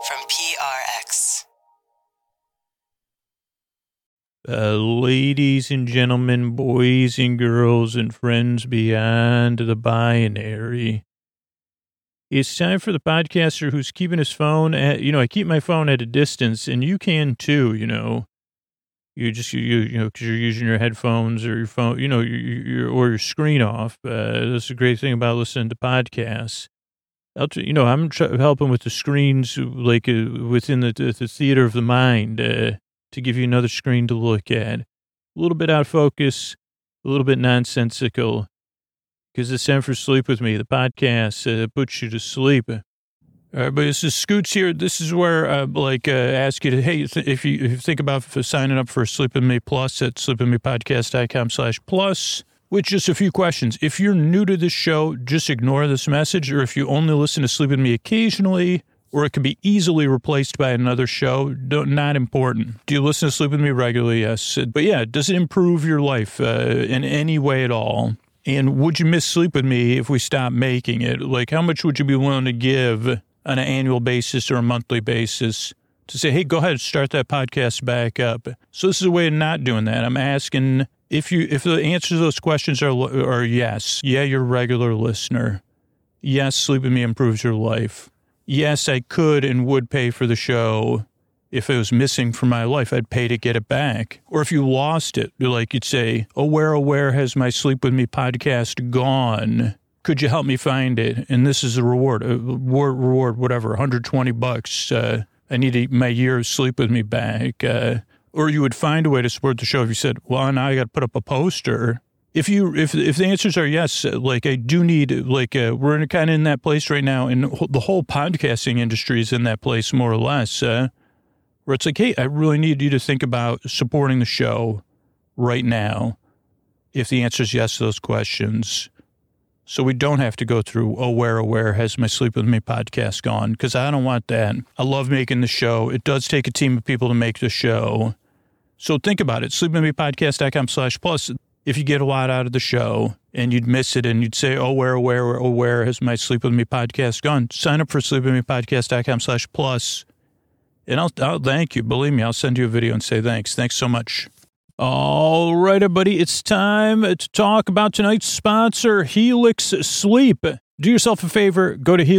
from PRX. Ladies and gentlemen, boys and girls, and friends beyond the binary. It's time for the podcaster who's keeping his phone at, I keep my phone at a distance, and you can too, because you're using your headphones or your phone, or your screen off. That's a great thing about listening to podcasts. I'm helping with the screens, like within the theater of the mind, to give you another screen to look at. A little bit out of focus, a little bit nonsensical, because it's time for Sleep With Me, the podcast puts you to sleep. All right, but this is Scoots here. This is where ask you to, hey, if you think about signing up for Sleep With Me Plus at sleepwithmepodcast.com/plus, with just a few questions. If you're new to this show, just ignore this message, or if you only listen to Sleep With Me occasionally, or it can be easily replaced by another show, not important. Do you listen to Sleep With Me regularly? Yes. But yeah, does it improve your life in any way at all? And would you miss Sleep With Me if we stop making it? Like, how much would you be willing to give on an annual basis or a monthly basis to say, hey, go ahead, start that podcast back up? So this is a way of not doing that. I'm asking if the answer to those questions are yes. Yeah, you're a regular listener. Yes, Sleep With Me improves your life. Yes, I could and would pay for the show. If it was missing from my life, I'd pay to get it back. Or if you lost it, like you'd say, oh, where has my Sleep With Me podcast gone? Could you help me find it? And this is a reward, whatever, $120. I need my year of Sleep With Me back. Or you would find a way to support the show if you said, well, now I got to put up a poster. If the answers are yes, like I do need, we're kind of in that place right now, and the whole podcasting industry is in that place more or less, where it's like, hey, I really need you to think about supporting the show right now. If the answer is yes to those questions, so we don't have to go through, oh, where has my Sleep With Me podcast gone? Because I don't want that. I love making the show. It does take a team of people to make the show. So think about it. sleepwithmepodcast.com/plus. If you get a lot out of the show and you'd miss it and you'd say, oh, where has my Sleep With Me podcast gone? Sign up for sleepwithmepodcast.com/plus. And I'll thank you. Believe me, I'll send you a video and say thanks. Thanks so much. All right, everybody. It's time to talk about tonight's sponsor, Helix Sleep. Do yourself a favor, go to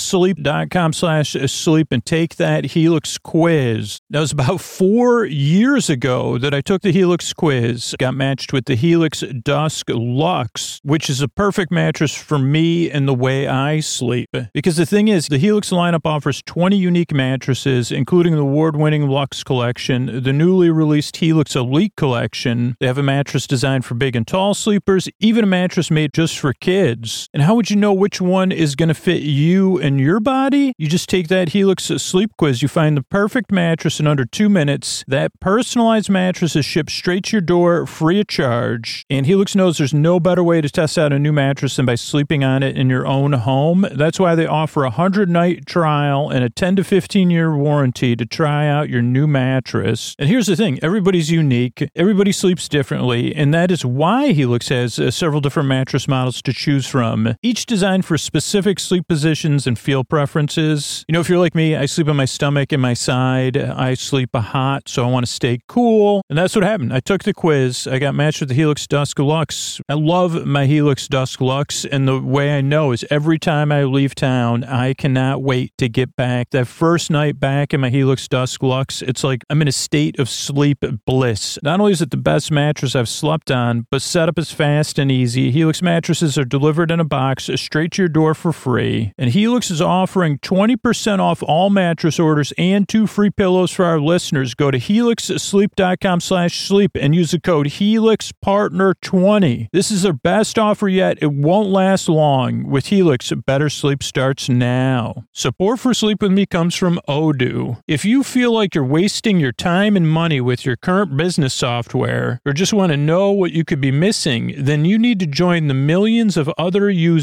helixsleep.com/sleep and take that Helix quiz. That was about 4 years ago that I took the Helix quiz, got matched with the Helix Dusk Luxe, which is a perfect mattress for me and the way I sleep. Because the thing is, the Helix lineup offers 20 unique mattresses, including the award-winning Luxe collection, the newly released Helix Elite collection. They have a mattress designed for big and tall sleepers, even a mattress made just for kids. And how would you know which one is going to fit you and your body? You just take that Helix Sleep quiz. You find the perfect mattress in under 2 minutes. That personalized mattress is shipped straight to your door, free of charge. And Helix knows there's no better way to test out a new mattress than by sleeping on it in your own home. That's why they offer a 100-night trial and a 10 to 15-year warranty to try out your new mattress. And here's the thing. Everybody's unique. Everybody sleeps differently. And that is why Helix has several different mattress models to choose from. Each designed for specific sleep positions and feel preferences. If you're like me, I sleep on my stomach and my side. I sleep hot, so I want to stay cool. And that's what happened. I took the quiz. I got matched with the Helix Dusk Luxe. I love my Helix Dusk Luxe, and the way I know is every time I leave town, I cannot wait to get back. That first night back in my Helix Dusk Luxe, it's like I'm in a state of sleep bliss. Not only is it the best mattress I've slept on, but setup is fast and easy. Helix mattresses are delivered in a box straight to your door for free. And Helix is offering 20% off all mattress orders and 2 free pillows for our listeners. Go to helixsleep.com/sleep and use the code HelixPartner20. This is their best offer yet. It won't last long. With Helix, better sleep starts now. Support for Sleep With Me comes from Odoo. If you feel like you're wasting your time and money with your current business software, or just want to know what you could be missing, then you need to join the millions of other users who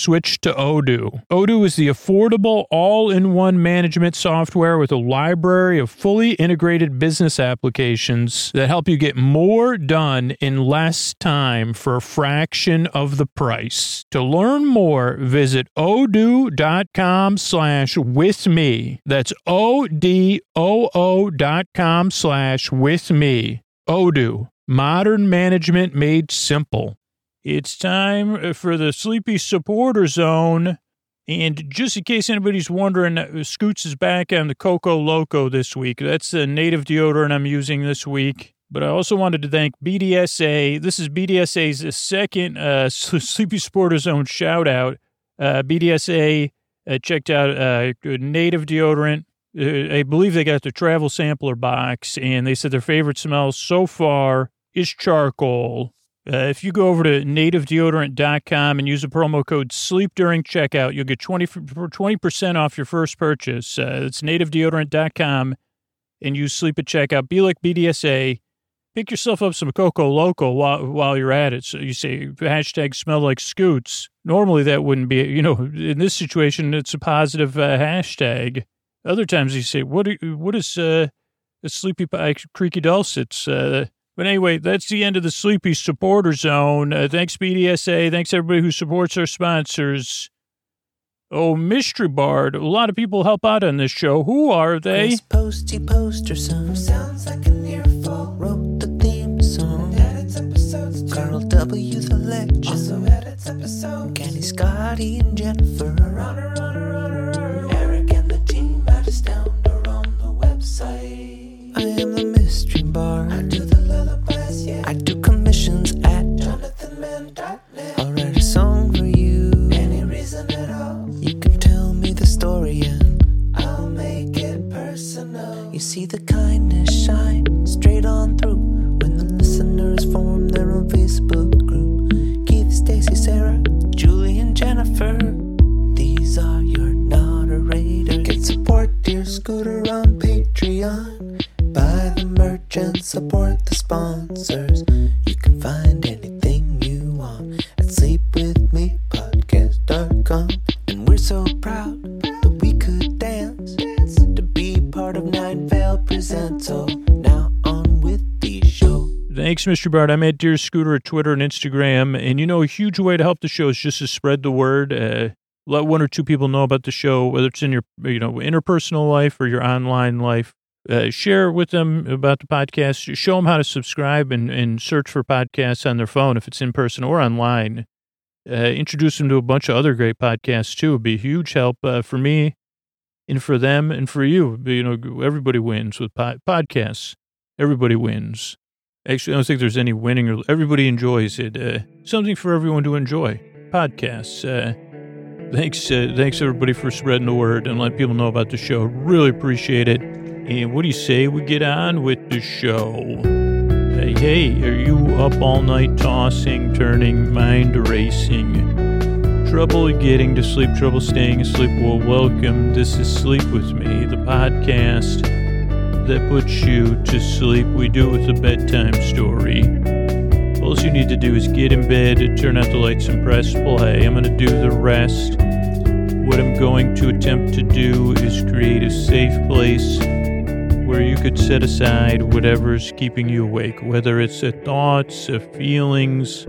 switch to Odoo. Odoo is the affordable, all-in-one management software with a library of fully integrated business applications that help you get more done in less time for a fraction of the price. To learn more, visit odoo.com/withme. That's odoo.com/withme. Odoo, modern management made simple. It's time for the Sleepy Supporter Zone. And just in case anybody's wondering, Scoots is back on the Coco Loco this week. That's the native deodorant I'm using this week. But I also wanted to thank BDSA. This is BDSA's second Sleepy Supporter Zone shout out. BDSA checked out native deodorant. I believe they got the travel sampler box, and they said their favorite smell so far is charcoal. If you go over to nativedeodorant.com and use the promo code SLEEP during checkout, you'll get 20% off your first purchase. It's nativedeodorant.com and use sleep at checkout. Be like BDSA. Pick yourself up some Coco Loco while you're at it. So you say, hashtag smell like Scoots. Normally that wouldn't be, in this situation, it's a positive hashtag. Other times you say, what is the Sleepy Creaky Dulcets? But anyway, that's the end of the Sleepy Supporter Zone. Thanks, BDSA. Thanks, everybody who supports our sponsors. Oh, Mystery Bard. A lot of people help out on this show. Who are they? Chris Posty Poster Son sounds like an earful. Wrote the theme song. Edits episodes. Carl W. the Legend also edits episodes. Kenny, Scotty, and Jennifer. Runner. Eric and the team at Astound are on the website. I am the Mystery Bard. I do the lullabies, yeah. I do commissions at JonathanMann.net. I'll write a song for you. Any reason at all. You can tell me the story and I'll make it personal. You see the kindness shine straight on through when the listeners form their own Facebook group. Keith, Stacy, Sarah, Julie, and Jennifer. These are your moderators. Get support dear Scooter on Patreon. Buy the merch and support the sponsors. You can find anything you want at sleepwithmepodcast.com. And we're so proud that we could dance to be part of Nine Vale Presents. So now on with the show. Thanks, Mr. Bard. I'm at Dear Scooter at Twitter and Instagram. And a huge way to help the show is just to spread the word. Let one or two people know about the show, whether it's in your interpersonal life or your online life. Share with them about the podcast. Show them how to subscribe and search for podcasts on their phone if it's in person or online. Introduce them to a bunch of other great podcasts, too. It'd be a huge help for me and for them and for you. Everybody wins with podcasts. Everybody wins. Actually, I don't think there's any winning. Everybody enjoys it. Something for everyone to enjoy. Podcasts. Thanks, everybody, for spreading the word and letting people know about the show. Really appreciate it. And what do you say we get on with the show? Hey, are you up all night tossing, turning, mind racing? Trouble getting to sleep, trouble staying asleep? Well, welcome. This is Sleep With Me, the podcast that puts you to sleep. We do it with a bedtime story. All you need to do is get in bed, turn out the lights, and press play. I'm going to do the rest. What I'm going to attempt to do is create a safe place where you could set aside whatever's keeping you awake, whether it's thoughts, feelings,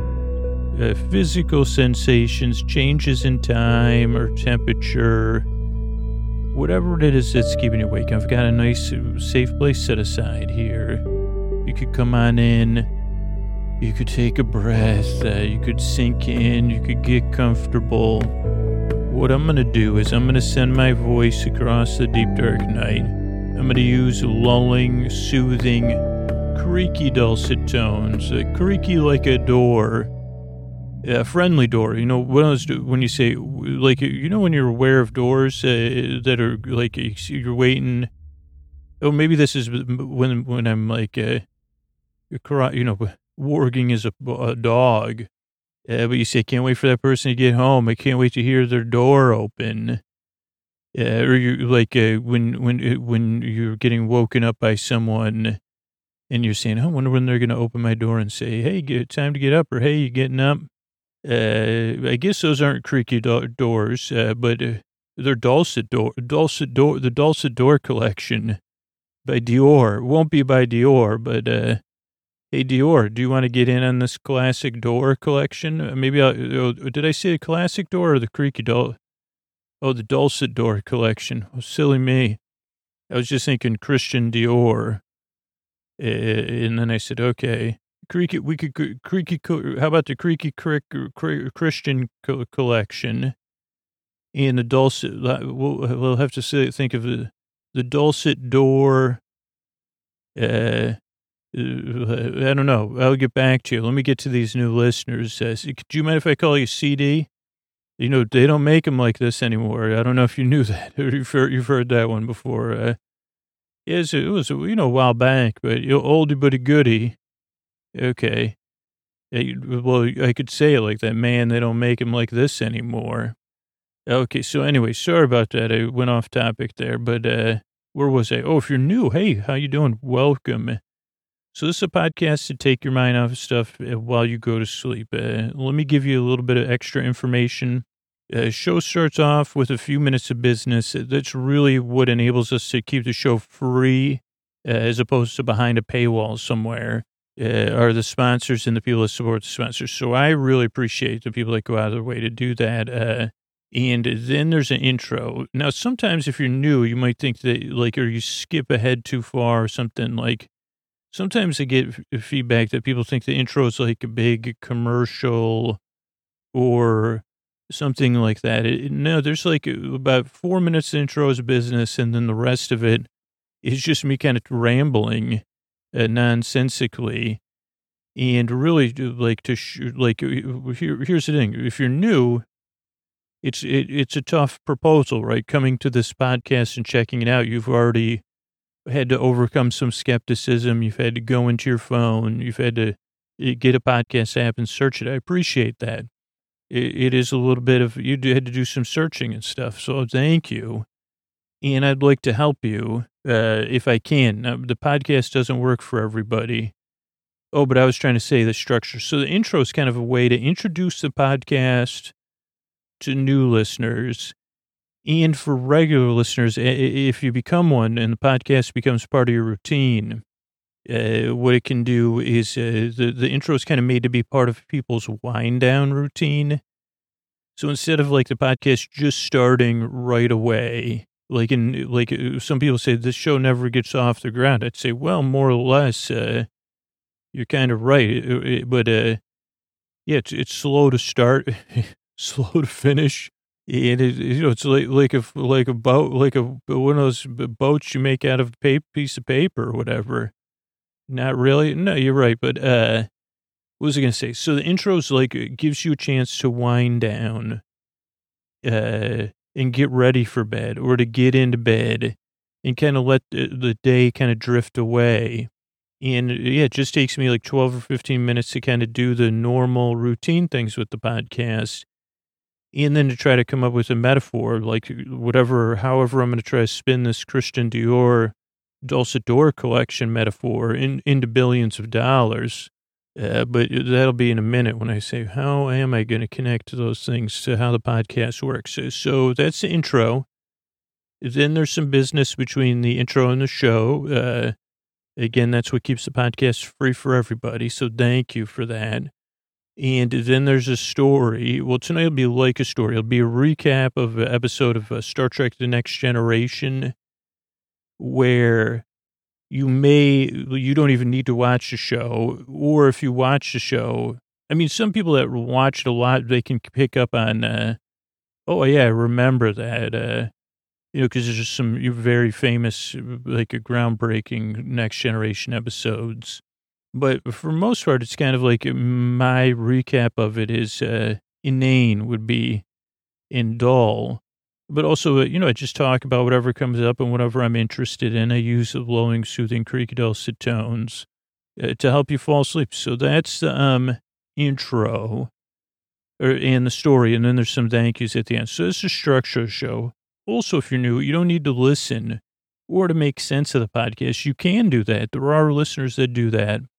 physical sensations, changes in time or temperature, whatever it is that's keeping you awake. I've got a nice, safe place set aside here. You could come on in. You could take a breath. You could sink in. You could get comfortable. What I'm going to do is I'm going to send my voice across the deep, dark night. I'm going to use lulling, soothing, creaky dulcet tones, creaky like a door, a friendly door. When you say, like, when you're aware of doors that are like you're waiting. Oh, maybe this is when I'm like, warging as a dog. But you say, I can't wait for that person to get home. I can't wait to hear their door open. Or you like when you're getting woken up by someone and you're saying, I wonder when they're going to open my door and say, hey, time to get up, or hey, you getting up? I guess those aren't creaky doors, but they're the Dulcet Door collection by Dior. Won't be by Dior, but hey, Dior, do you want to get in on this classic door collection? Did I say a classic door or the creaky door? Oh, the Dulcet Door collection. Oh, silly me. I was just thinking Christian Dior. And then I said, okay, how about the creaky Christian collection and the Dulcet, we'll have to think of the Dulcet Door. I don't know. I'll get back to you. Let me get to these new listeners. Do you mind if I call you CD? You know, they don't make them like this anymore. I don't know if you knew that. You've heard that one before. Yes, it was, a while back, but oldie but a goodie. Okay. Well, I could say it like that. Man, they don't make them like this anymore. Okay, so anyway, sorry about that. I went off topic there, but where was I? Oh, if you're new, hey, how you doing? Welcome. So this is a podcast to take your mind off of stuff while you go to sleep. Let me give you a little bit of extra information. Show starts off with a few minutes of business. That's really what enables us to keep the show free as opposed to behind a paywall somewhere. Are the sponsors and the people that support the sponsors. So I really appreciate the people that go out of their way to do that. And then there's an intro. Now, sometimes if you're new, you might think that, or you skip ahead too far or something. Sometimes I get feedback that people think the intro is like a big commercial or something like that. No, there's about 4 minutes intro as business, and then the rest of it is just me kind of rambling nonsensically. And really, here's the thing. If you're new, it's a tough proposal, right? Coming to this podcast and checking it out, you've already had to overcome some skepticism. You've had to go into your phone. You've had to get a podcast app and search it. I appreciate that. It is a little bit of, you had to do some searching and stuff. So thank you. And I'd like to help you if I can. Now, the podcast doesn't work for everybody. Oh, but I was trying to say the structure. So the intro is kind of a way to introduce the podcast to new listeners. And for regular listeners, if you become one and the podcast becomes part of your routine, what it can do is the intro is kind of made to be part of people's wind down routine. So instead of the podcast just starting right away, some people say this show never gets off the ground. I'd say, well, more or less, you're kind of right. But it's slow to start, slow to finish. And it's like a boat, one of those boats you make out of a piece of paper or whatever. Not really. No, you're right. But what was I going to say? So the intro's it gives you a chance to wind down and get ready for bed, or to get into bed and kind of let the day kind of drift away. And it just takes me 12 or 15 minutes to kind of do the normal routine things with the podcast. And then to try to come up with a metaphor, however I'm going to try to spin this Christian Dior Dulcet Door collection metaphor into billions of dollars. But that'll be in a minute when I say, how am I going to connect those things to how the podcast works? So that's the intro. Then there's some business between the intro and the show. Again, that's what keeps the podcast free for everybody. So thank you for that. And then there's a story. Well, tonight will be like a story. It'll be a recap of an episode of Star Trek The Next Generation, where you don't even need to watch the show. Or if you watch the show, some people that watch it a lot, they can pick up on, oh, yeah, I remember that, because there's just some very famous, a groundbreaking Next Generation episodes. But for most part, it's kind of my recap of it is inane would be and dull. But also, I just talk about whatever comes up and whatever I'm interested in. I use lulling, soothing, creaky, dulcet tones to help you fall asleep. So that's the intro and the story. And then there's some thank yous at the end. So this is a structure show. Also, if you're new, you don't need to listen or to make sense of the podcast. You can do that. There are listeners that do that.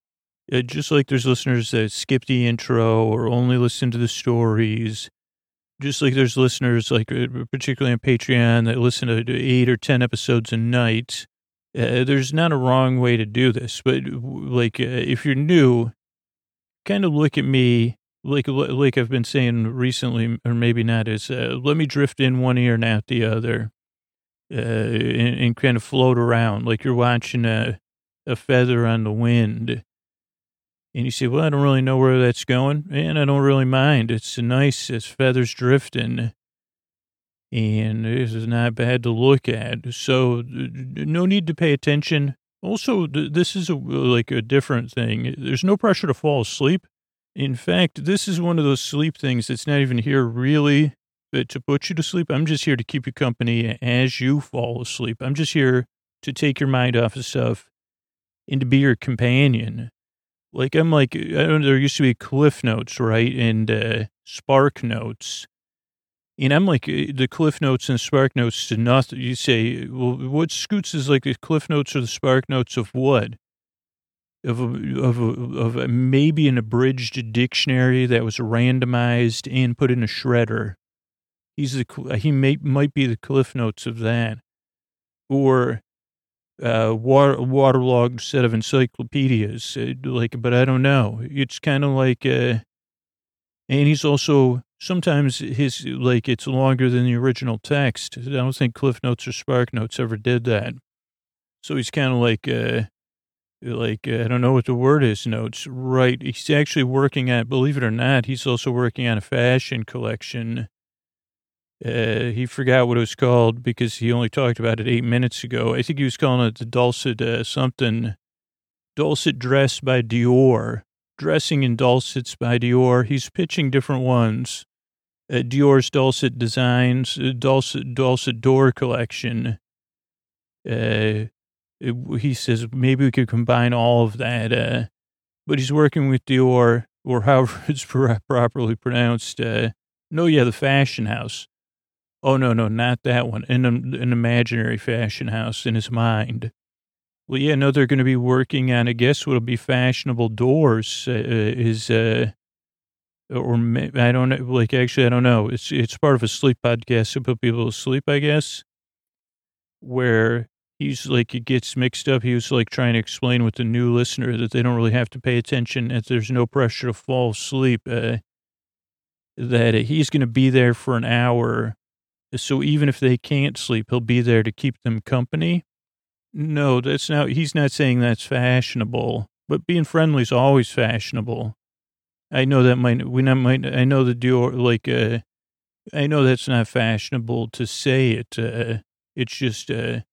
Just like there's listeners that skip the intro or only listen to the stories. Just like there's listeners, like particularly on Patreon, that listen to 8 or 10 episodes a night. There's not a wrong way to do this, but like if you're new, kind of look at me like I've been saying recently, or maybe not, is let me drift in one ear and out the other, and kind of float around like you're watching a feather on the wind. And you say, well, I don't really know where that's going, and I don't really mind. It's nice as feathers drifting, and this is not bad to look at. So no need to pay attention. Also, this is like a different thing. There's no pressure to fall asleep. In fact, this is one of those sleep things that's not even here really to put you to sleep. I'm just here to keep you company as you fall asleep. I'm just here to take your mind off of stuff and to be your companion. Like, I'm like, I don't know, there used to be Cliff Notes, right? And Spark Notes. And I'm like, the Cliff Notes and Spark Notes to nothing. You say, well, what Scoots is like the Cliff Notes or the Spark Notes of what? Of maybe an abridged dictionary that was randomized and put in a shredder. He might be the Cliff Notes of that. Or waterlogged set of encyclopedias, but I don't know. It's kind of like, and he's also, sometimes it's longer than the original text. I don't think Cliff Notes or Spark Notes ever did that. So he's kind of like, I don't know what the word is, notes, right? He's actually working on, believe it or not, he's also working on a fashion collection. He forgot what it was called because he only talked about it 8 minutes ago. I think he was calling it the Dulcet Dress by Dior, Dressing in Dulcets by Dior. He's pitching different ones. Dior's Dulcet Designs, Dulcet Door Collection. He says maybe we could combine all of that. But he's working with Dior, or however it's properly pronounced. The Fashion House. Oh, no, not that one. An imaginary fashion house in his mind. Well, yeah, no, they're going to be working on, I guess, what'll be fashionable doors I don't know, like, actually, I don't know. It's part of a sleep podcast to put people to sleep, I guess, where he's like, it gets mixed up. He was like trying to explain with the new listener that they don't really have to pay attention, that there's no pressure to fall asleep, that he's going to be there for an hour. So even if they can't sleep, he'll be there to keep them company. No, he's not saying that's fashionable, but being friendly is always fashionable. I know that I know the Dior, I know that's not fashionable to say it. It's just,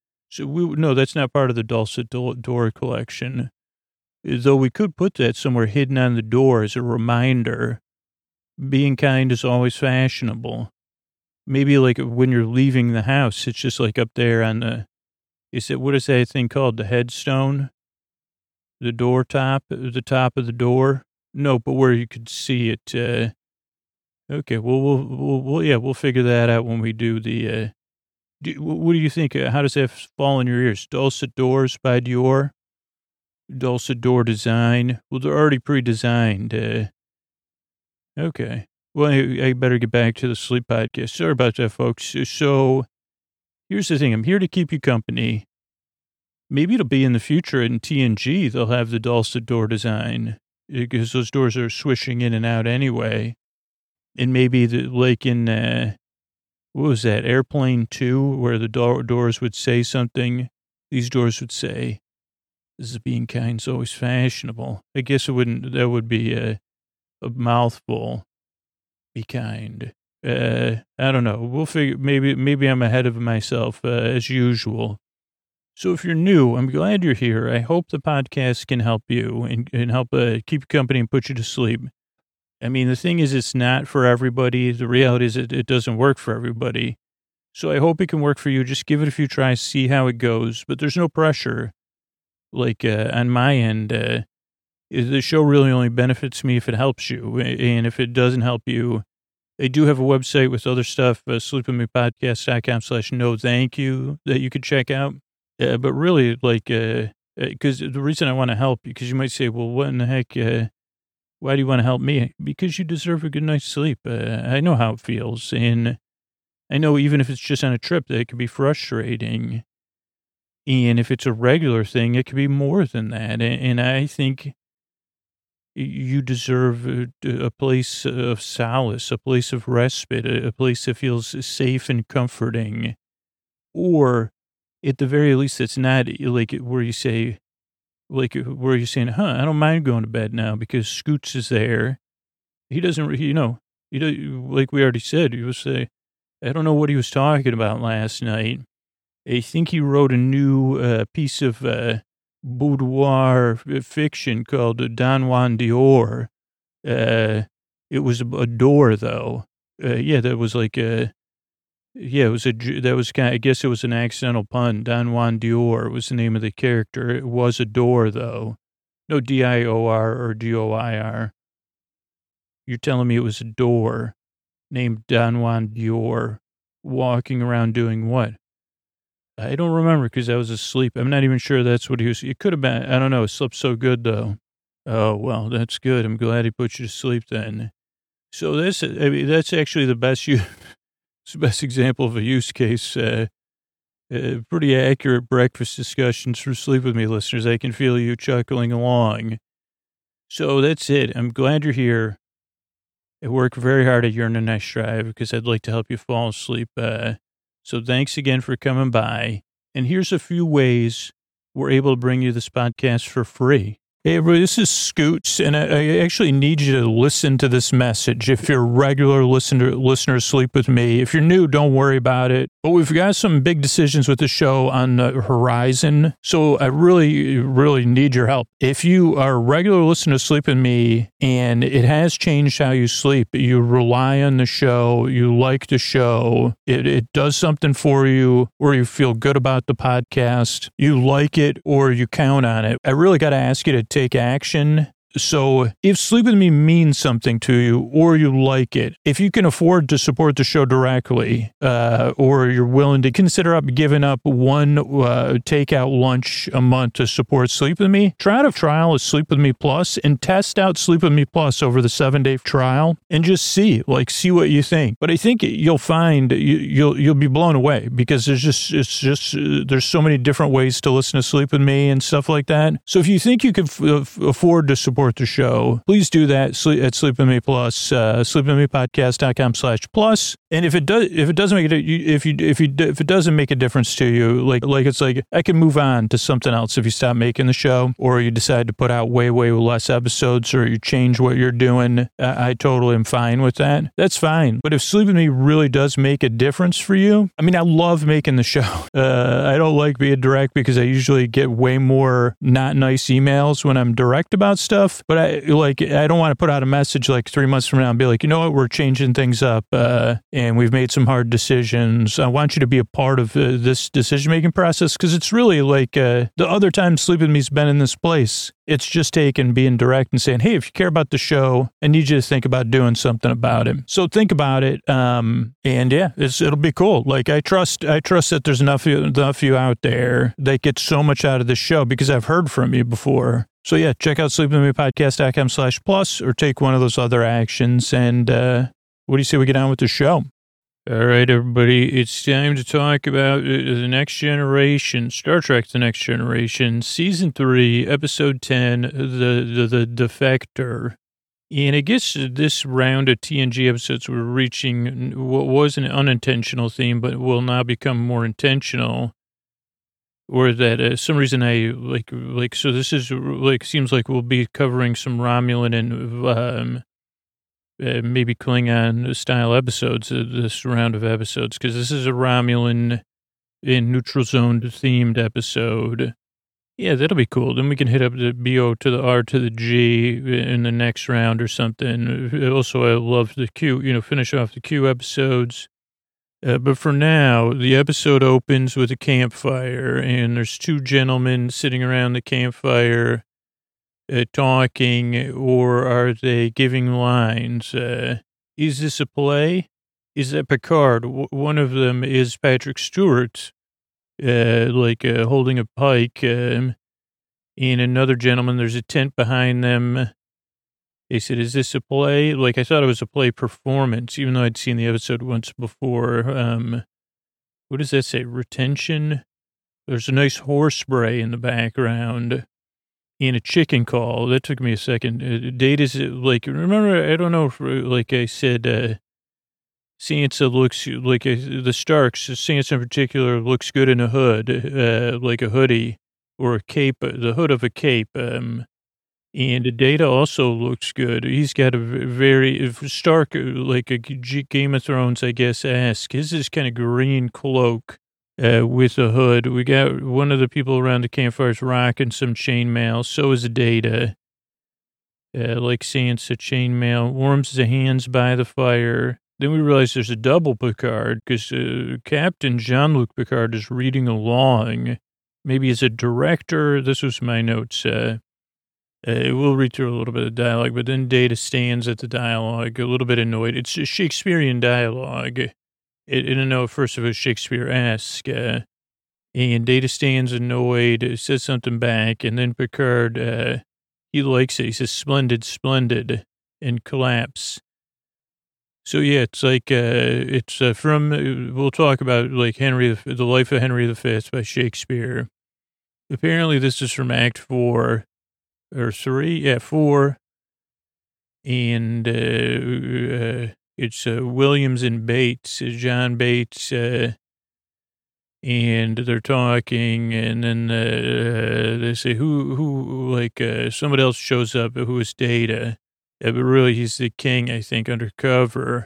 that's not part of the Dulcet Door collection. Though we could put that somewhere hidden on the door as a reminder. Being kind is always fashionable. Maybe like when you're leaving the house, it's just like up there on what is that thing called? The headstone? The door top? The top of the door? No, but where you could see it. Okay, we'll figure that out when we do the, what do you think? How does that fall in your ears? Dulcet Doors by Dior? Dulcet Door Design? Well, they're already pre-designed. Okay. Well, I better get back to the sleep podcast. Sorry about that, folks. So here's the thing. I'm here to keep you company. Maybe it'll be in the future in TNG. They'll have the Dulcet Door Design because those doors are swishing in and out anyway. And maybe like in, what was that, Airplane 2, where the doors would say something. These doors would say, this is being kind, so always fashionable. I guess that would be a mouthful. Be kind. I don't know. We'll figure, maybe I'm ahead of myself, as usual. So if you're new, I'm glad you're here. I hope the podcast can help you and help keep you company and put you to sleep. I mean, the thing is, it's not for everybody. The reality is it doesn't work for everybody. So I hope it can work for you. Just give it a few tries, see how it goes. But there's no pressure. Like, on my end, the show really only benefits me if it helps you. And if it doesn't help you, I do have a website with other stuff, sleepwithmepodcast.com/no thank you, that you could check out. But really, like, Because the reason I want to help you, because you might say, well, what in the heck, why do you want to help me? Because you deserve a good night's sleep. I know how it feels. And I know even if it's just on a trip, that it can be frustrating. And if it's a regular thing, it could be more than that. And I think you deserve a place of solace, a place of respite, a place that feels safe and comforting. Or at the very least, it's not like where you say, like where you're saying, I don't mind going to bed now because Scoots is there. He doesn't, like we already said, he was say, I don't know what he was talking about last night. I think he wrote a new piece of boudoir fiction called Don Juan Dior. It was a door, though. That was like a, I guess it was an accidental pun. Don Juan Dior was the name of the character. It was a door, though. No D-I-O-R or D-O-I-R. You're telling me it was a door named Don Juan Dior walking around doing what? I don't remember because I was asleep. I'm not even sure that's what he was. It could have been. I don't know. It slept so good, though. Oh, well, that's good. I'm glad he put you to sleep then. So that's actually the best it's the best example of a use case. Pretty accurate breakfast discussions for Sleep With Me listeners. I can feel you chuckling along. So that's it. I'm glad you're here. I work very hard at Yearn and Nice Drive because I'd like to help you fall asleep. So thanks again for coming by. And here's a few ways we're able to bring you this podcast for free. Hey, everybody, this is Scoots, and I actually need you to listen to this message. If you're a regular listener, Sleep With Me. If you're new, don't worry about it. But we've got some big decisions with the show on the horizon, so I really, really need your help. If you are a regular listener to Sleep With Me, and it has changed how you sleep, you rely on the show, you like the show, it does something for you, or you feel good about the podcast, you like it, or you count on it, I really got to ask you to take action. So if Sleep With Me means something to you or you like it, if you can afford to support the show directly, or you're willing to consider giving up one takeout lunch a month to support Sleep With Me, try out a trial of Sleep With Me Plus and test out Sleep With Me Plus over the 7-day trial and just see what you think. But I think you'll find you'll be blown away because there's so many different ways to listen to Sleep With Me and stuff like that. So if you think you can afford to support the show, please do that at Sleep With Me Plus, sleepwithmepodcast.com/plus. And if it doesn't make a difference to you, like it's like I can move on to something else if you stop making the show, or you decide to put out way less episodes, or you change what you're doing, I totally am fine with that. That's fine. But if Sleep With Me really does make a difference for you, I mean, I love making the show. I don't like being direct because I usually get way more not nice emails when I'm direct about stuff. But I don't want to put out a message like 3 months from now and be like, you know what, we're changing things up, and we've made some hard decisions. I want you to be a part of this decision-making process because it's really like the other time Sleep With Me's been in this place. It's just taking being direct and saying, hey, if you care about the show, I need you to think about doing something about it. So think about it. And yeah, it'll be cool. Like I trust that there's enough of you out there that get so much out of this show because I've heard from you before. So yeah, check out sleepwithmepodcast.com/plus or take one of those other actions. And what do you say we get on with the show? All right, everybody, it's time to talk about The Next Generation, Star Trek The Next Generation, Season 3, Episode 10, The Defector. And I guess this round of TNG episodes we're reaching what was an unintentional theme, but will now become more intentional. Or that some reason I like, so this is like, seems like we'll be covering some Romulan and maybe Klingon style episodes, this round of episodes, because this is a Romulan in neutral zone themed episode. Yeah, that'll be cool. Then we can hit up the BO to the R to the G in the next round or something. Also, I love the Q, finish off the Q episodes. But for now, the episode opens with a campfire, and there's two gentlemen sitting around the campfire talking, or are they giving lines? Is this a play? Is that Picard? One of them is Patrick Stewart, holding a pike. And another gentleman, there's a tent behind them. They said, is this a play? Like, I thought it was a play performance, even though I'd seen the episode once before. What does that say? Retention? There's a nice horse bray in the background and a chicken call. That took me a second. Data's like, remember, I don't know if, like I said, Sansa looks like the Starks. Sansa in particular looks good in a hood, like a hoodie or a cape, the hood of a cape. And Data also looks good. He's got a very Stark, like a Game of Thrones, I guess, esque. His is kind of green cloak with a hood. We got one of the people around the campfires rocking some chainmail. So is Data. Like Sansa chainmail. Warms the hands by the fire. Then we realize there's a double Picard because Captain Jean-Luc Picard is reading along. Maybe as a director. This was my notes. We'll read through a little bit of dialogue, but then Data stands at the dialogue, a little bit annoyed. It's a Shakespearean dialogue. I don't know, first of all, Shakespeare-esque. And Data stands annoyed, says something back, and then Picard, he likes it. He says, splendid, splendid, and collapse. So, yeah, it's like, from, we'll talk about, like, The Life of Henry V by Shakespeare. Apparently, this is from Act 4. Or 3, yeah, 4. And it's Williams and Bates, John Bates, and they're talking, and then they say, who, like, somebody else shows up who is Data. But really, he's the king, I think, undercover.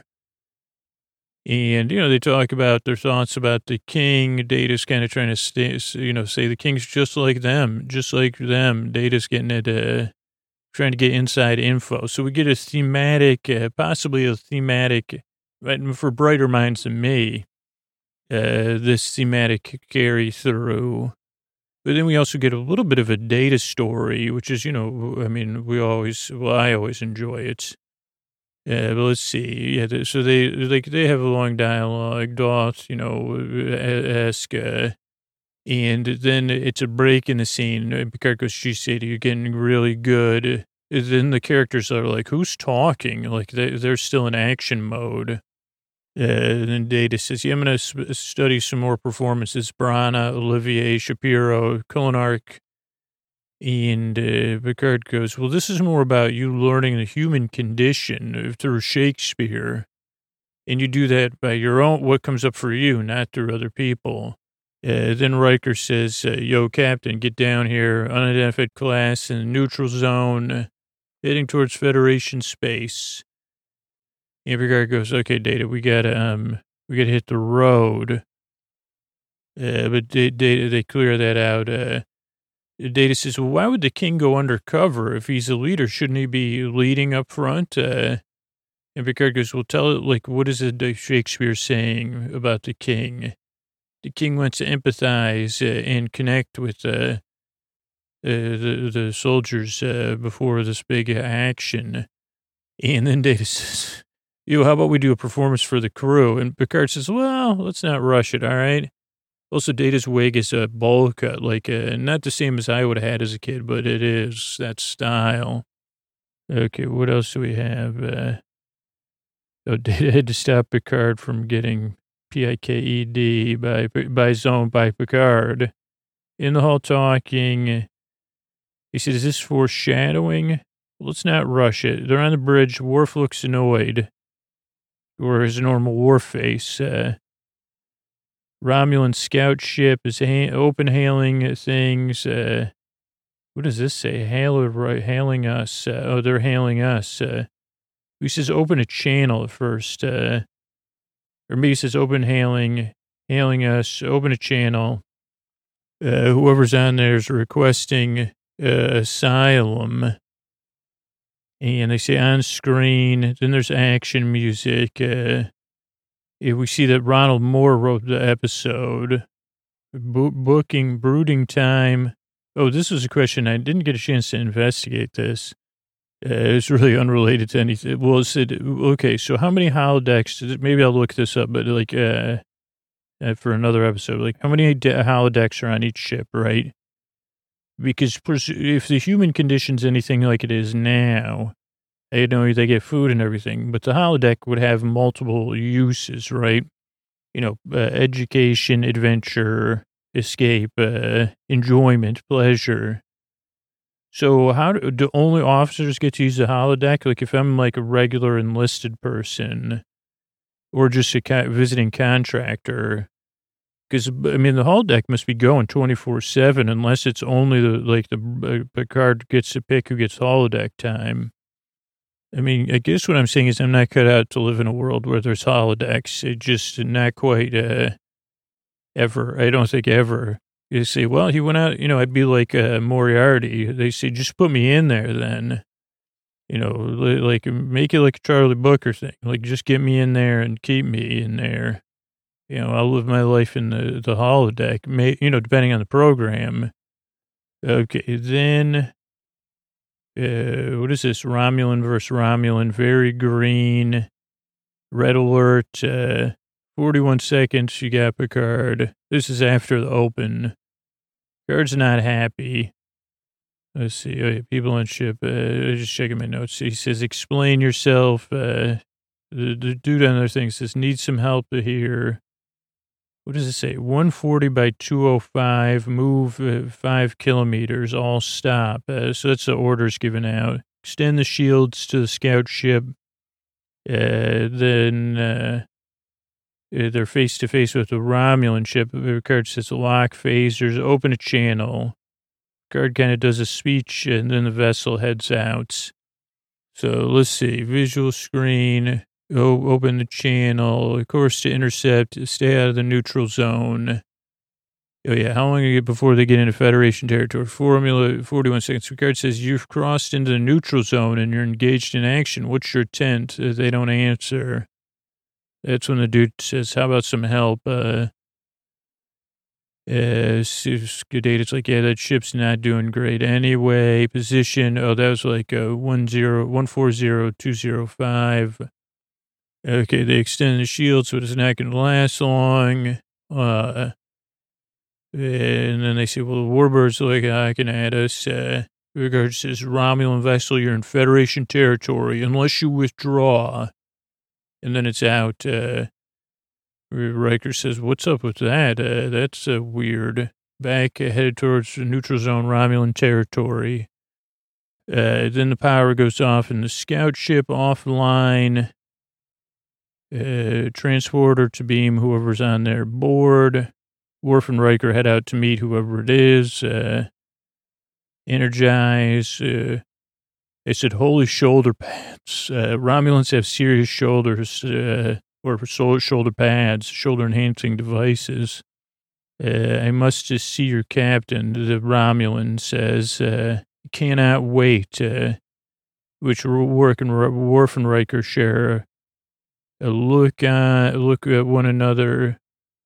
And, you know, they talk about their thoughts about the king. Data's kind of trying to say the king's just like them. Data's getting it, trying to get inside info. So we get a thematic, possibly a thematic, right, for brighter minds than me, this thematic carry through. But then we also get a little bit of a Data story, which is, you know, I mean, I always enjoy it. But let's see. Yeah, so they have a long dialogue. Doth, you know, ask, and then it's a break in the scene. Picard goes, "She said you're getting really good." And then the characters are like, "Who's talking?" Like they're still in action mode. And then Data says, "Yeah, I'm going to study some more performances." Brana, Olivier, Shapiro, Kulinark. And Picard goes, well, this is more about you learning the human condition through Shakespeare. And you do that by your own, what comes up for you, not through other people. Then Riker says, yo, Captain, get down here. Unidentified class in the neutral zone, heading towards Federation space. And Picard goes, okay, Data, we gotta hit the road. But they clear that out. Data says, well, why would the king go undercover? If he's a leader, shouldn't he be leading up front? And Picard goes, well, tell it, like, what is it Shakespeare saying about the king? The king wants to empathize and connect with the soldiers before this big action. And then Data says, how about we do a performance for the crew? And Picard says, well, let's not rush it, all right? Also, Data's wig is a bowl cut, like not the same as I would have had as a kid, but it is that style. Okay, what else do we have? Data had to stop Picard from getting PIKED by Picard. In the hall talking, he said, is this foreshadowing? Let's not rush it. They're on the bridge. Worf looks annoyed, or his normal Worf face. Romulan scout ship is open hailing things. What does this say? Hailing us. They're hailing us. He says open a channel at first. Or maybe he says open hailing us, open a channel. Whoever's on there is requesting asylum. And they say on screen. Then there's action music. We see that Ronald Moore wrote the episode. Booking, brooding time. Oh, this was a question. I didn't get a chance to investigate this. It's really unrelated to anything. Well, it said, okay, so how many holodecks, maybe I'll look this up, but like, for another episode, like how many holodecks are on each ship, right? Because if the human condition's anything like it is now, I know they get food and everything, but the holodeck would have multiple uses, right? Education, adventure, escape, enjoyment, pleasure. So how do only officers get to use the holodeck? Like if I'm like a regular enlisted person or just a visiting contractor, because I mean the holodeck must be going 24/7 unless it's only the Picard gets to pick who gets holodeck time. I mean, I guess what I'm saying is I'm not cut out to live in a world where there's holodecks. It just not quite ever. I don't think ever. You say, well, he went out, I'd be like Moriarty. They say, just put me in there then. Like make it like a Charlie Booker thing. Like just get me in there and keep me in there. I'll live my life in the holodeck, depending on the program. Okay, then... what is this? Romulan versus Romulan. Very green. Red alert. 41 seconds. You got Picard. This is after the open. Picard's not happy. Let's see. Oh, yeah, people on ship. Just checking my notes. He says, explain yourself. The dude on their thing says, need some help here. What does it say? 140 by 205, move 5 kilometers, all stop. So that's the orders given out. Extend the shields to the scout ship. Then they're face to face with the Romulan ship. Picard says lock phasers, open a channel. Picard kind of does a speech and then the vessel heads out. So let's see, visual screen. Open the channel, of course, to intercept, stay out of the neutral zone. Oh, yeah. How long is it before they get into Federation territory? Formula 41 seconds. Picard says, you've crossed into the neutral zone and you're engaged in action. What's your intent? They don't answer. That's when the dude says, how about some help? It's like, yeah, that ship's not doing great anyway. Position. Oh, that was like 140205. Okay, they extend the shield, so it's not going to last long. And then they say, well, the Warbirds are looking at us. Picard says, Romulan vessel, you're in Federation territory unless you withdraw. And then it's out. Riker says, what's up with that? That's weird. Back, headed towards the neutral zone, Romulan territory. Then the power goes off in the scout ship offline. Transporter to beam whoever's on their board. Worf and Riker head out to meet whoever it is. Energize. They said, holy shoulder pads. Romulans have serious shoulders, or shoulder pads, shoulder enhancing devices. I must just see your captain, the Romulan says. Cannot wait. Which Worf and Riker share look at one another.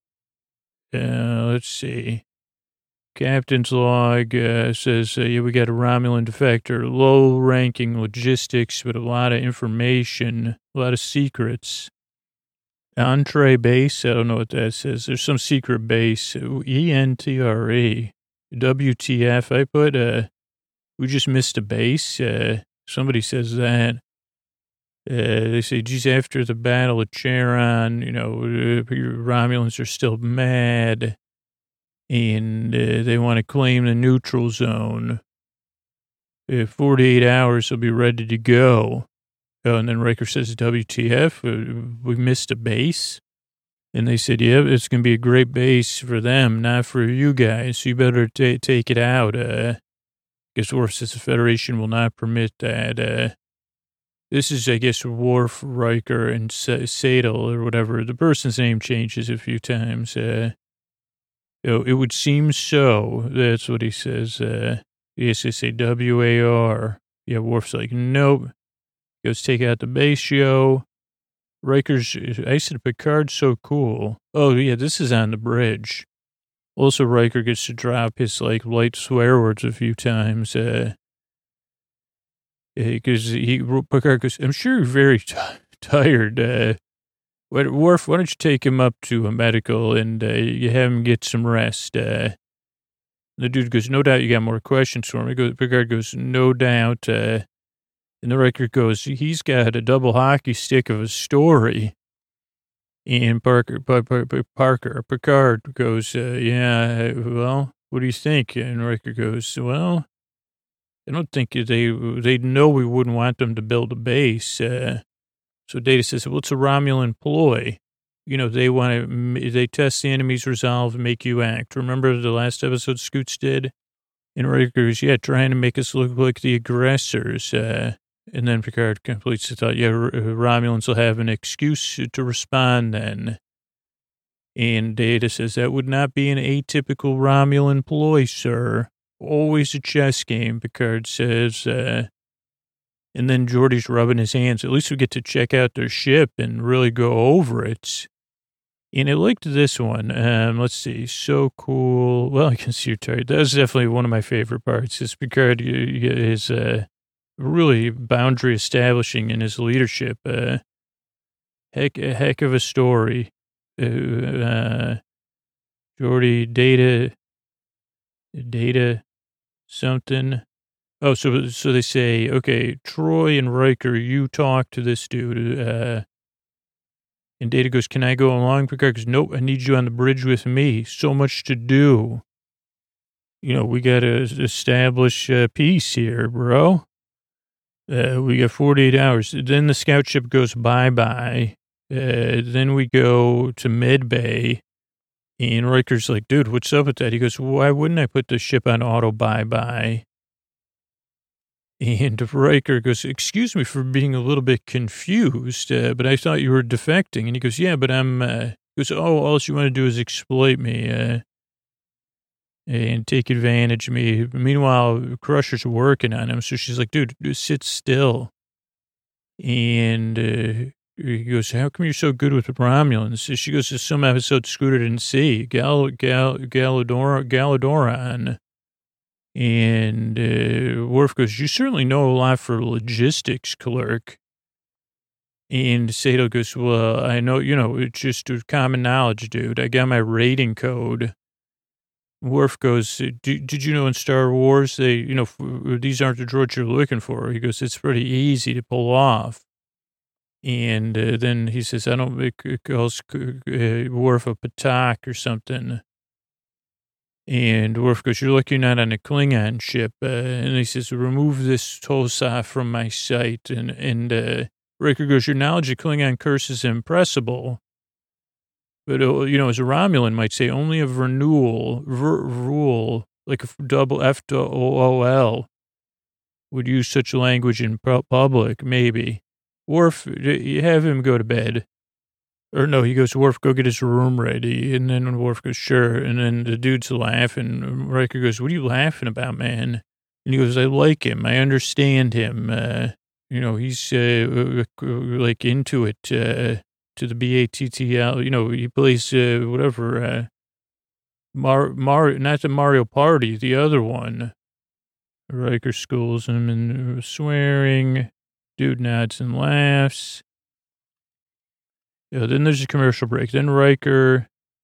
Let's see. Captain's log says, yeah, we got a Romulan defector, low-ranking logistics, but a lot of information, a lot of secrets. Entree base, I don't know what that says. There's some secret base. ENTRE. WTF. I put, we just missed a base. Somebody says that. They say, geez, after the Battle of Charon, Romulans are still mad, and they want to claim the neutral zone. 48 hours, they'll be ready to go. And then Riker says, WTF, we missed a base? And they said, yeah, it's going to be a great base for them, not for you guys. So you better take it out. Guess Worf says the Federation will not permit that. This is, I guess, Worf, Riker, and Sadel, or whatever. The person's name changes a few times. It would seem so. That's what he says. Yes, they say WAR. Yeah, Worf's like, nope. Goes take out the base, yo. Riker's, I said, Picard's so cool. Oh, yeah, this is on the bridge. Also, Riker gets to drop his, light swear words a few times. Because Picard goes, I'm sure you're very tired. Worf, why don't you take him up to a medical and you have him get some rest? The dude goes, no doubt you got more questions for me. Picard goes, no doubt. And the Riker goes, he's got a double hockey stick of a story. And Picard goes, yeah, well, what do you think? And Riker goes, well, I don't think they know we wouldn't want them to build a base. So Data says, well, it's a Romulan ploy. You know, they test the enemy's resolve and make you act. Remember the last episode Scoots did? And Riker goes, yeah, trying to make us look like the aggressors. And then Picard completes the thought, yeah, Romulans will have an excuse to respond then. And Data says, that would not be an atypical Romulan ploy, sir. Always a chess game, Picard says. And then Geordi's rubbing his hands. At least we get to check out their ship and really go over it. And I liked this one. Let's see. So cool. Well, I can see you're tired. That was definitely one of my favorite parts. Is Picard is really boundary establishing in his leadership. Heck of a story. Geordi, Data, something. Oh, so they say, okay, Troy and Riker, you talk to this dude. And Data goes, can I go along? Picard goes, nope, I need you on the bridge with me. So much to do. You know, we got to establish peace here, bro. We got 48 hours. Then the scout ship goes bye-bye. Then we go to Medbay. And Riker's like, dude, what's up with that? He goes, why wouldn't I put the ship on auto bye-bye? And Riker goes, excuse me for being a little bit confused, but I thought you were defecting. And he goes, yeah, but he goes, oh, all you want to do is exploit me and take advantage of me. Meanwhile, Crusher's working on him. So she's like, dude, sit still. And he goes, how come you're so good with Romulans? So she goes, some episode Scooter didn't see. Galadoran. And Worf goes, you certainly know a lot for logistics, clerk. And Sato goes, well, I know, it's just common knowledge, dude. I got my rating code. Worf goes, did you know in Star Wars, these aren't the droids you're looking for? He goes, it's pretty easy to pull off. And then he says, I don't make calls Worf a Patak or something. And Worf goes, you're lucky you're not on a Klingon ship. And he says, remove this Tosaf from my sight. And Riker goes, your knowledge of Klingon curse is impressible. But, as a Romulan might say, only a rule, like a double F-O-O-L, would use such language in public, maybe. Worf, you have him go to bed. Or no, he goes, Worf, go get his room ready. And then Worf goes, sure. And then the dude's laughing. Riker goes, what are you laughing about, man? And he goes, I like him. I understand him. He's like into it to the BATTL. He plays whatever. Not the Mario Party, the other one. Riker schools him and swearing. Dude nods and laughs. Then there's a commercial break. Then Riker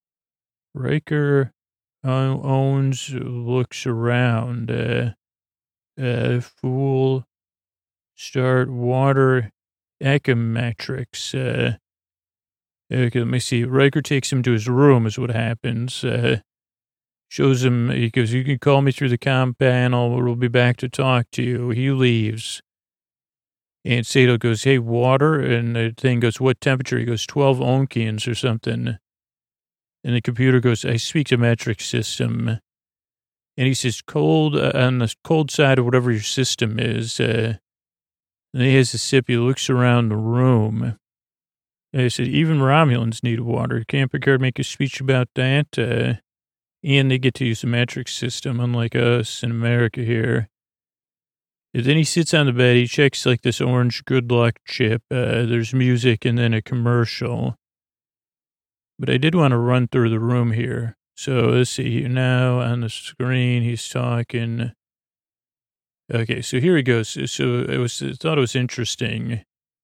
owns, looks around. Fool, start, water, ecometrics. Okay, let me see. Riker takes him to his room is what happens. Shows him, he goes, you can call me through the comm panel. We'll be back to talk to you. He leaves. And Sato goes, hey, water? And the thing goes, what temperature? He goes, 12 Onkians or something. And the computer goes, I speak to metric system. And he says, cold, on the cold side of whatever your system is. And he has a sip. He looks around the room. And he said, even Romulans need water. Can't Picard make a speech about that? And they get to use the metric system, unlike us in America here. And then he sits on the bed. He checks like this orange good luck chip. There's music and then a commercial. But I did want to run through the room here. So let's see. Now on the screen, he's talking. Okay, so here he goes. So I thought it was interesting.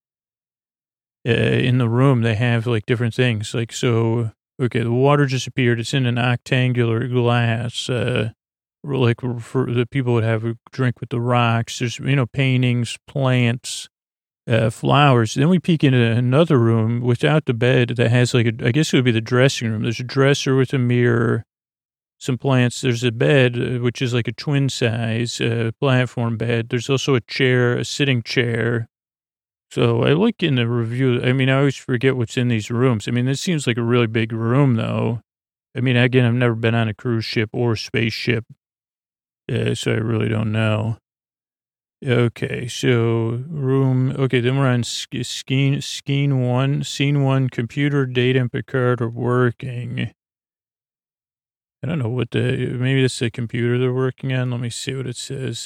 In the room, they have like different things. Like, so, okay, the water just appeared. It's in an octangular glass. like for the people would have a drink with the rocks. There's, paintings, plants, flowers. Then we peek into another room without the bed that has I guess it would be the dressing room. There's a dresser with a mirror, some plants. There's a bed, which is like a twin size platform bed. There's also a chair, a sitting chair. So I look in the review. I always forget what's in these rooms. This seems like a really big room, though. Again, I've never been on a cruise ship or a spaceship, so I really don't know. Okay, so room. Okay, then we're on scene one. Computer, data, and Picard are working. I don't know what maybe that's the computer they're working on. Let me see what it says.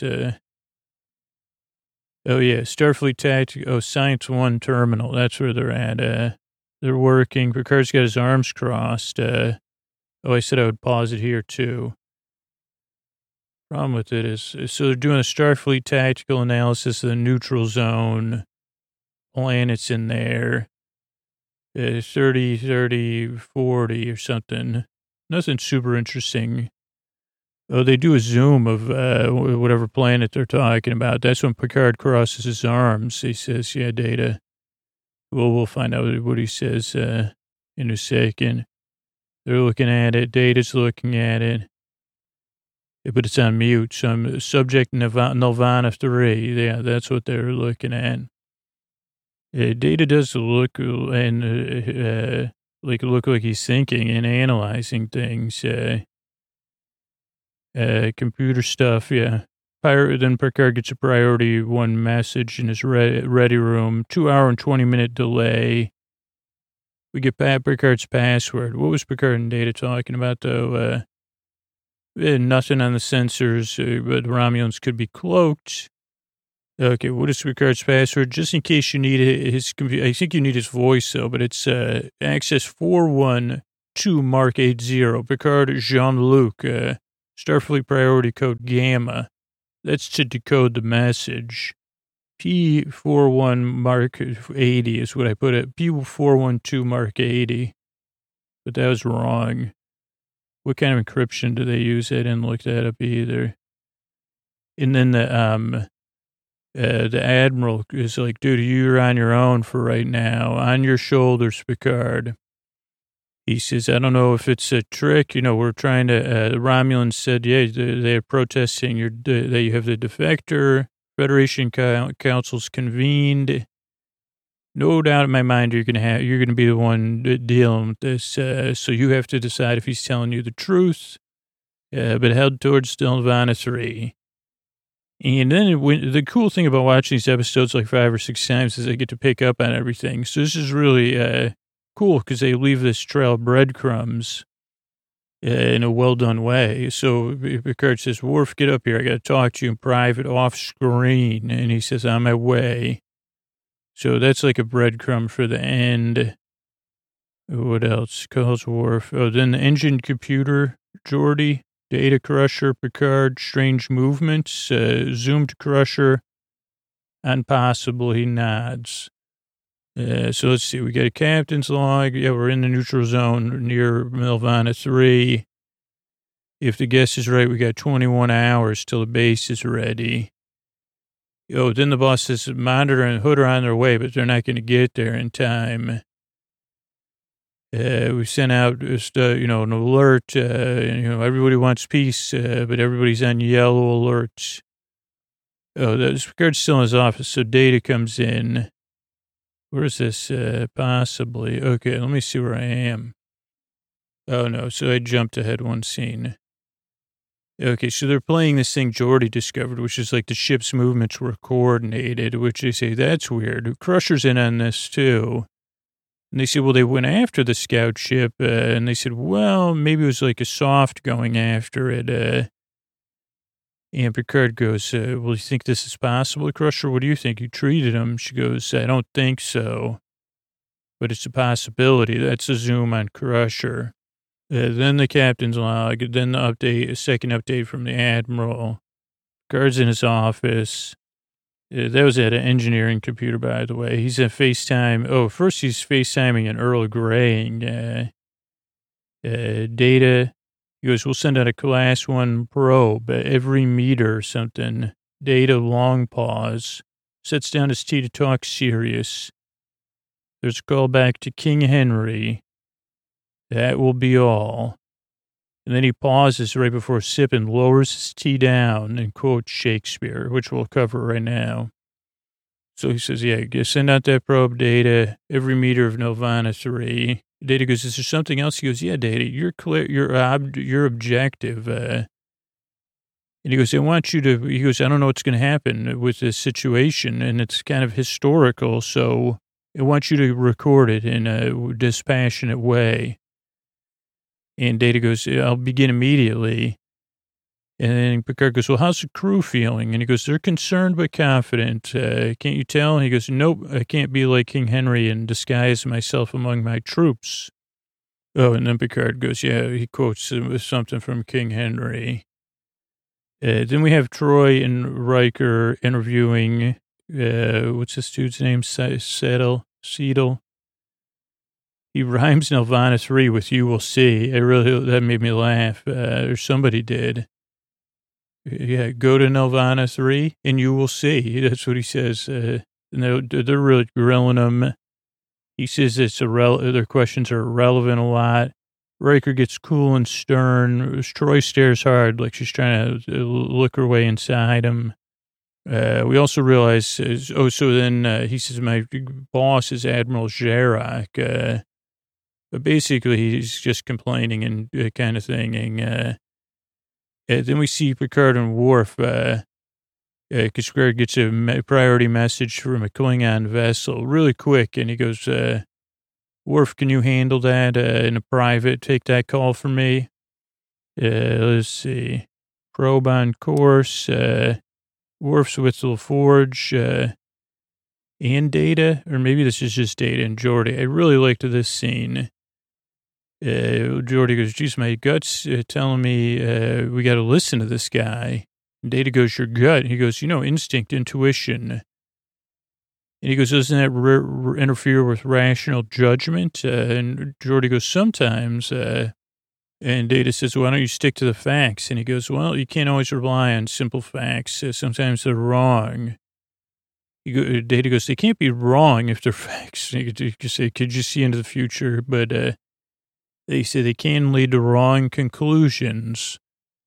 Oh, yeah, Starfleet Tactical, Science 1 Terminal. That's where they're at. They're working. Picard's got his arms crossed. I said I would pause it here, too. Problem with it is, so they're doing a Starfleet Tactical analysis of the neutral zone. Planets in there. 30, 30, 40 or something. Nothing super interesting. Oh, they do a zoom of whatever planet they're talking about. That's when Picard crosses his arms. He says, yeah, Data. Well, we'll find out what he says in a second. They're looking at it. Data's looking at it. But it's on mute. So I'm subject Nirvana 3. Yeah, that's what they're looking at. Data does look and look like he's thinking and analyzing things. Computer stuff, yeah. Then Picard gets a priority 1 message in his ready room. 2 hour and 20-minute delay. We get Picard's password. What was Picard and Data talking about, though? Nothing on the sensors, but the Romulans could be cloaked. Okay, what is Picard's password? Just in case you need his computer. I think you need his voice, though, but it's access 412 Mark 80. Picard Jean-Luc. Starfleet priority code Gamma. That's to decode the message. P41 Mark 80 is what I put it. P412 Mark 80. But that was wrong. What kind of encryption do they use? I didn't look that up either. And then the Admiral is like, dude, you're on your own for right now. On your shoulders, Picard. He says, I don't know if it's a trick. We're trying to, the Romulans said, yeah, they're protesting that you have the defector. Federation councils convened. No doubt in my mind, you're going to be the one dealing with this. So you have to decide if he's telling you the truth, but head towards Nirvana 3. And then the cool thing about watching these episodes like 5 or 6 times is I get to pick up on everything. So this is really, cool, because they leave this trail of breadcrumbs in a well-done way. So Picard says, Worf, get up here. I got to talk to you in private, off-screen. And he says, on my way. So that's like a breadcrumb for the end. What else? Calls Worf. Oh, then the engine computer, Geordi, Data Crusher, Picard, strange movements, zoomed Crusher, impossible, he nods. So let's see. We got a captain's log. Yeah, we're in the neutral zone near Nirvana 3. If the guess is right, we got 21 hours till the base is ready. Oh, then the boss says Monitor and Hood are on their way, but they're not going to get there in time. We sent out just, an alert. Everybody wants peace, but everybody's on yellow alerts. Oh, Picard's still in his office, so Data comes in. Where is this? Possibly. Okay, let me see where I am. Oh, no. So I jumped ahead one scene. Okay, so they're playing this thing Geordi discovered, which is like the ship's movements were coordinated, which they say, that's weird. Crusher's in on this, too. And they said, well, they went after the scout ship. And they said, well, maybe it was like a soft going after it. And Picard goes, well, you think this is possible, Crusher? What do you think? You treated him. She goes, I don't think so. But it's a possibility. That's a zoom on Crusher. Then the captain's log. Then the update, a second update from the Admiral. Picard's in his office. That was at an engineering computer, by the way. He's at FaceTime. Oh, first he's FaceTiming and Earl Graying. Data. He goes, we'll send out a class 1 probe every meter or something. Data, long pause. Sets down his tea to talk serious. There's a call back to King Henry. That will be all. And then he pauses right before sipping, lowers his tea down, and quotes Shakespeare, which we'll cover right now. So he says, yeah, send out that probe, Data, every meter of Nirvana 3. Data goes, is there something else? He goes, yeah, Data, you're clear, you're objective. And he goes, he goes, I don't know what's going to happen with this situation, and it's kind of historical, so I want you to record it in a dispassionate way. And Data goes, I'll begin immediately. And then Picard goes, well, how's the crew feeling? And he goes, they're concerned but confident. Can't you tell? And he goes, nope, I can't be like King Henry and disguise myself among my troops. Oh, and then Picard goes, yeah, he quotes something from King Henry. Then we have Troy and Riker interviewing, what's this dude's name? Seidel. He rhymes Nirvana 3 with You Will See. That made me laugh, or somebody did. Yeah, go to Nirvana 3 and you will see. That's what he says. And they're really grilling him. He says their questions are irrelevant a lot. Riker gets cool and stern. Troy stares hard like she's trying to look her way inside him. We also realize, so then he says, my boss is Admiral Jarak. But basically, he's just complaining and kind of thing. Then we see Picard and Worf, because Picard gets a priority message from a Klingon vessel really quick. And he goes, Worf, can you handle that in a private? Take that call for me. Let's see. Probe on course. Worf's with LaForge and Data. Or maybe this is just Data and Geordi. I really liked this scene. Geordi goes, geez, my gut's telling me we got to listen to this guy. And Data goes, your gut. He goes, instinct, intuition. And he goes, doesn't that interfere with rational judgment? And Geordi goes, sometimes. And Data says, why don't you stick to the facts? And he goes, well, you can't always rely on simple facts. Sometimes they're wrong. Data goes, they can't be wrong if they're facts. You could say, could you see into the future? But they say they can lead to wrong conclusions.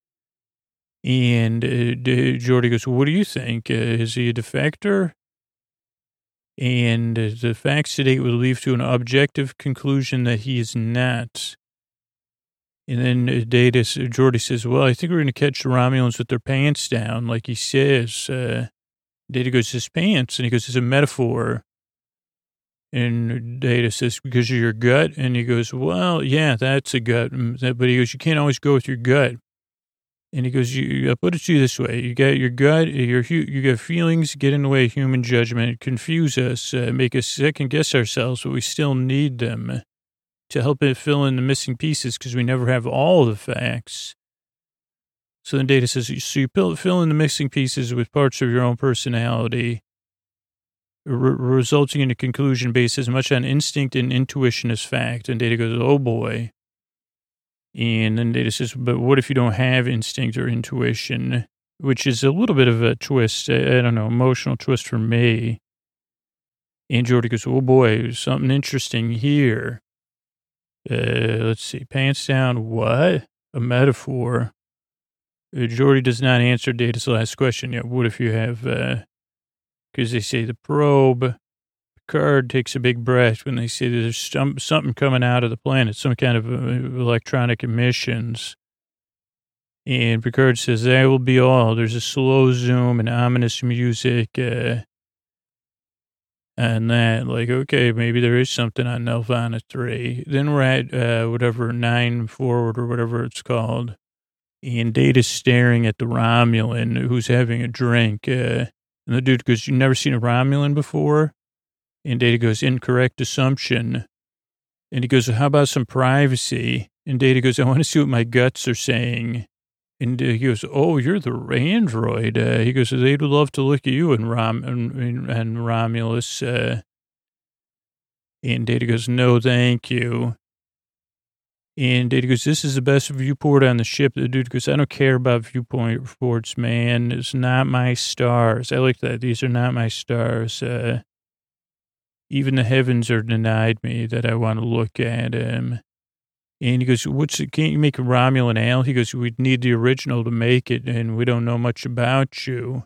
And Geordi goes, well, what do you think? Is he a defector? And the facts to date would lead to an objective conclusion that he is not. And then Geordi says, well, I think we're going to catch the Romulans with their pants down, like he says. Data goes, his pants. And he goes, it's a metaphor. And Data says, because of your gut? And he goes, well, yeah, that's a gut. But he goes, you can't always go with your gut. And he goes, I put it to you this way. You got your gut, you got feelings, get in the way of human judgment, confuse us, make us second guess ourselves, but we still need them to help it fill in the missing pieces because we never have all the facts. So then Data says, so you fill in the missing pieces with parts of your own personality, resulting in a conclusion based as much on instinct and intuition as fact. And Data goes, oh boy. And then Data says, but what if you don't have instinct or intuition? Which is a little bit of a twist, I don't know, emotional twist for me. And Geordi goes, oh boy, something interesting here. Let's see, pants down, what? A metaphor. Geordi does not answer Data's last question yet. What if you have, because they say the probe, Picard takes a big breath when they say there's something coming out of the planet, some kind of electronic emissions. And Picard says, that will be all. There's a slow zoom and ominous music. And that, like, okay, maybe there is something on Nirvana 3. Then we're at whatever, 9 forward or whatever it's called. And Data's staring at the Romulan who's having a drink. And the dude goes, you've never seen a Romulan before? And Data goes, incorrect assumption. And he goes, well, how about some privacy? And Data goes, I want to see what my guts are saying. And he goes, oh, you're the android. He goes, they'd love to look at you and Romulus. And Data goes, no, thank you. And Data goes, this is the best viewport on the ship. The dude goes, I don't care about viewpoint reports, man. It's not my stars. I like that. These are not my stars. Even the heavens are denied me that I want to look at him. And he goes, can't you make a Romulan ale? He goes, we'd need the original to make it, and we don't know much about you.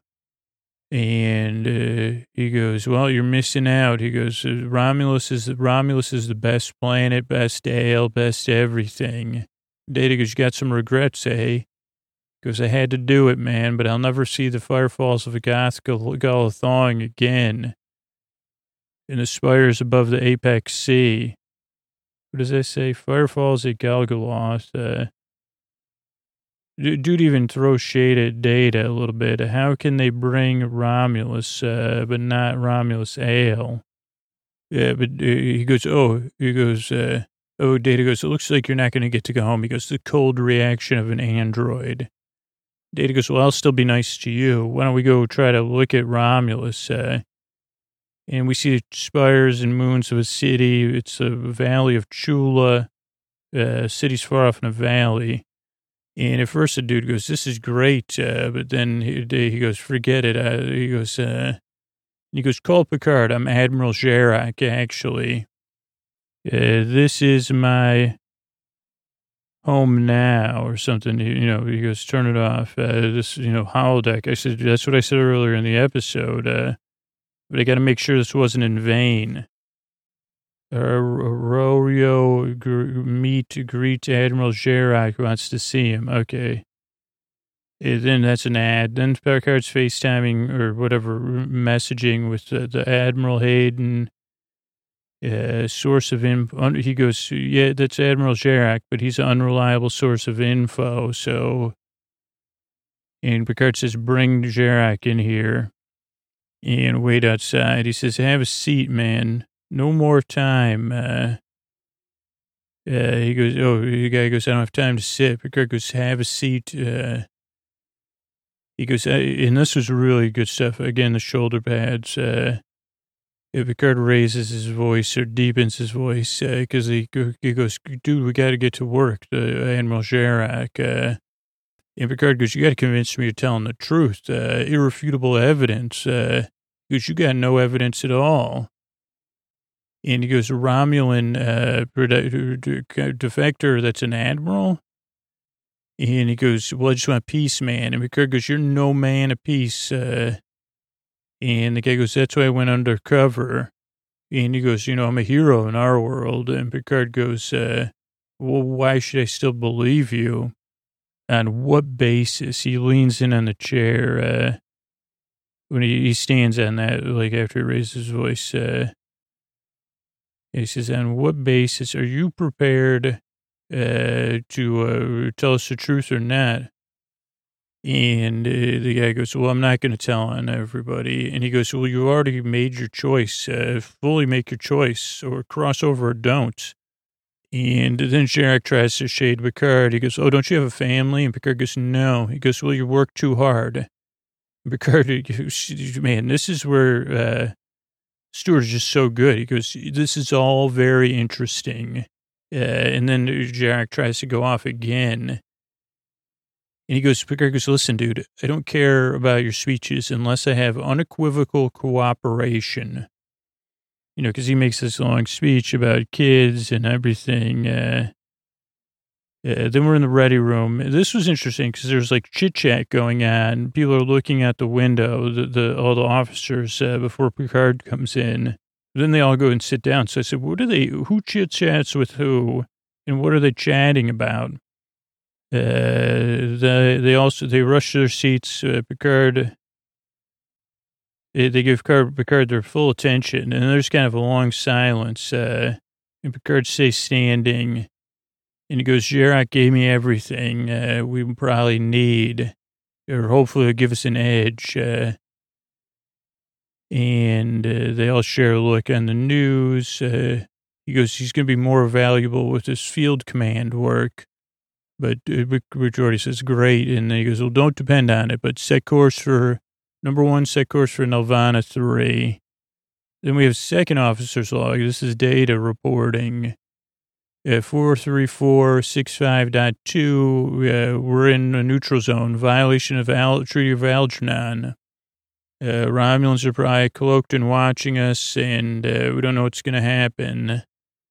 And he goes, well, you're missing out. He goes, Romulus is the best planet, best ale, best everything. Data goes, you got some regrets, eh? He goes, I had to do it, man, but I'll never see the firefalls of Agath thawing again. And the spires above the apex sea. What does that say? Firefalls at Galgaloth. Dude even throws shade at Data a little bit. How can they bring Romulus, but not Romulus ale? Yeah, but Data goes, Data goes, it looks like you're not going to get to go home. He goes, the cold reaction of an android. Data goes, well, I'll still be nice to you. Why don't we go try to look at Romulus? And we see the spires and moons of a city. It's a valley of Chula. City's far off in a valley. And at first the dude goes, this is great. But then he goes, forget it. He goes, call Picard. I'm Admiral Jarak, actually. This is my home now or something. He goes, turn it off. This, holodeck. I said, that's what I said earlier in the episode. But I got to make sure this wasn't in vain. Rorio greet Admiral Jarak wants to see him. Okay. Then that's an ad. Then Picard's FaceTiming or whatever, messaging with the Admiral Hayden. Source of info. He goes, yeah, that's Admiral Jarak, but he's an unreliable source of info. So, and Picard says, bring Jarak in here and wait outside. He says, have a seat, man. No more time. He goes, the guy goes, I don't have time to sit. Picard goes, have a seat. He goes, and this was really good stuff. Again, the shoulder pads. Picard raises his voice or deepens his voice because he goes, dude, we got to get to work. Admiral Jarak. And Picard goes, you got to convince me you're telling the truth. Irrefutable evidence. Because you got no evidence at all. And he goes, Romulan defector that's an admiral? And he goes, well, I just want peace, man. And Picard goes, you're no man of peace. And the guy goes, that's why I went undercover. And he goes, I'm a hero in our world. And Picard goes, well, why should I still believe you? On what basis? He leans in on the chair when he stands on that, like after he raises his voice. He says, on what basis are you prepared to tell us the truth or not? And the guy goes, well, I'm not going to tell on everybody. And he goes, well, you already made your choice. Fully make your choice or cross over or don't. And then Jarak tries to shade Picard. He goes, oh, don't you have a family? And Picard goes, no. He goes, well, you work too hard. And Picard, man, this is where Stewart is just so good. He goes, this is all very interesting. And then Jarak tries to go off again. And he goes, Picard goes, listen, dude, I don't care about your speeches unless I have unequivocal cooperation. Because he makes this long speech about kids and everything. Then we're in the ready room. This was interesting because there's like chit chat going on. People are looking out the window, all the officers before Picard comes in. Then they all go and sit down. So I said, who chit chats with who? And what are they chatting about? They rush their seats. Picard, they give Picard their full attention, and there's kind of a long silence. And Picard stays standing, and he goes, Jarak gave me everything we probably need, or hopefully it'll give us an edge. And they all share a look on the news. He goes, he's going to be more valuable with his field command work. But Geordi says, great. And then he goes, well, don't depend on it, but set course for Nelvana 3. Then we have second officer's log. This is Data reporting. 434.65.2, we're in a neutral zone, violation of Treaty of Algernon. Romulans are probably cloaked and watching us, and we don't know what's going to happen.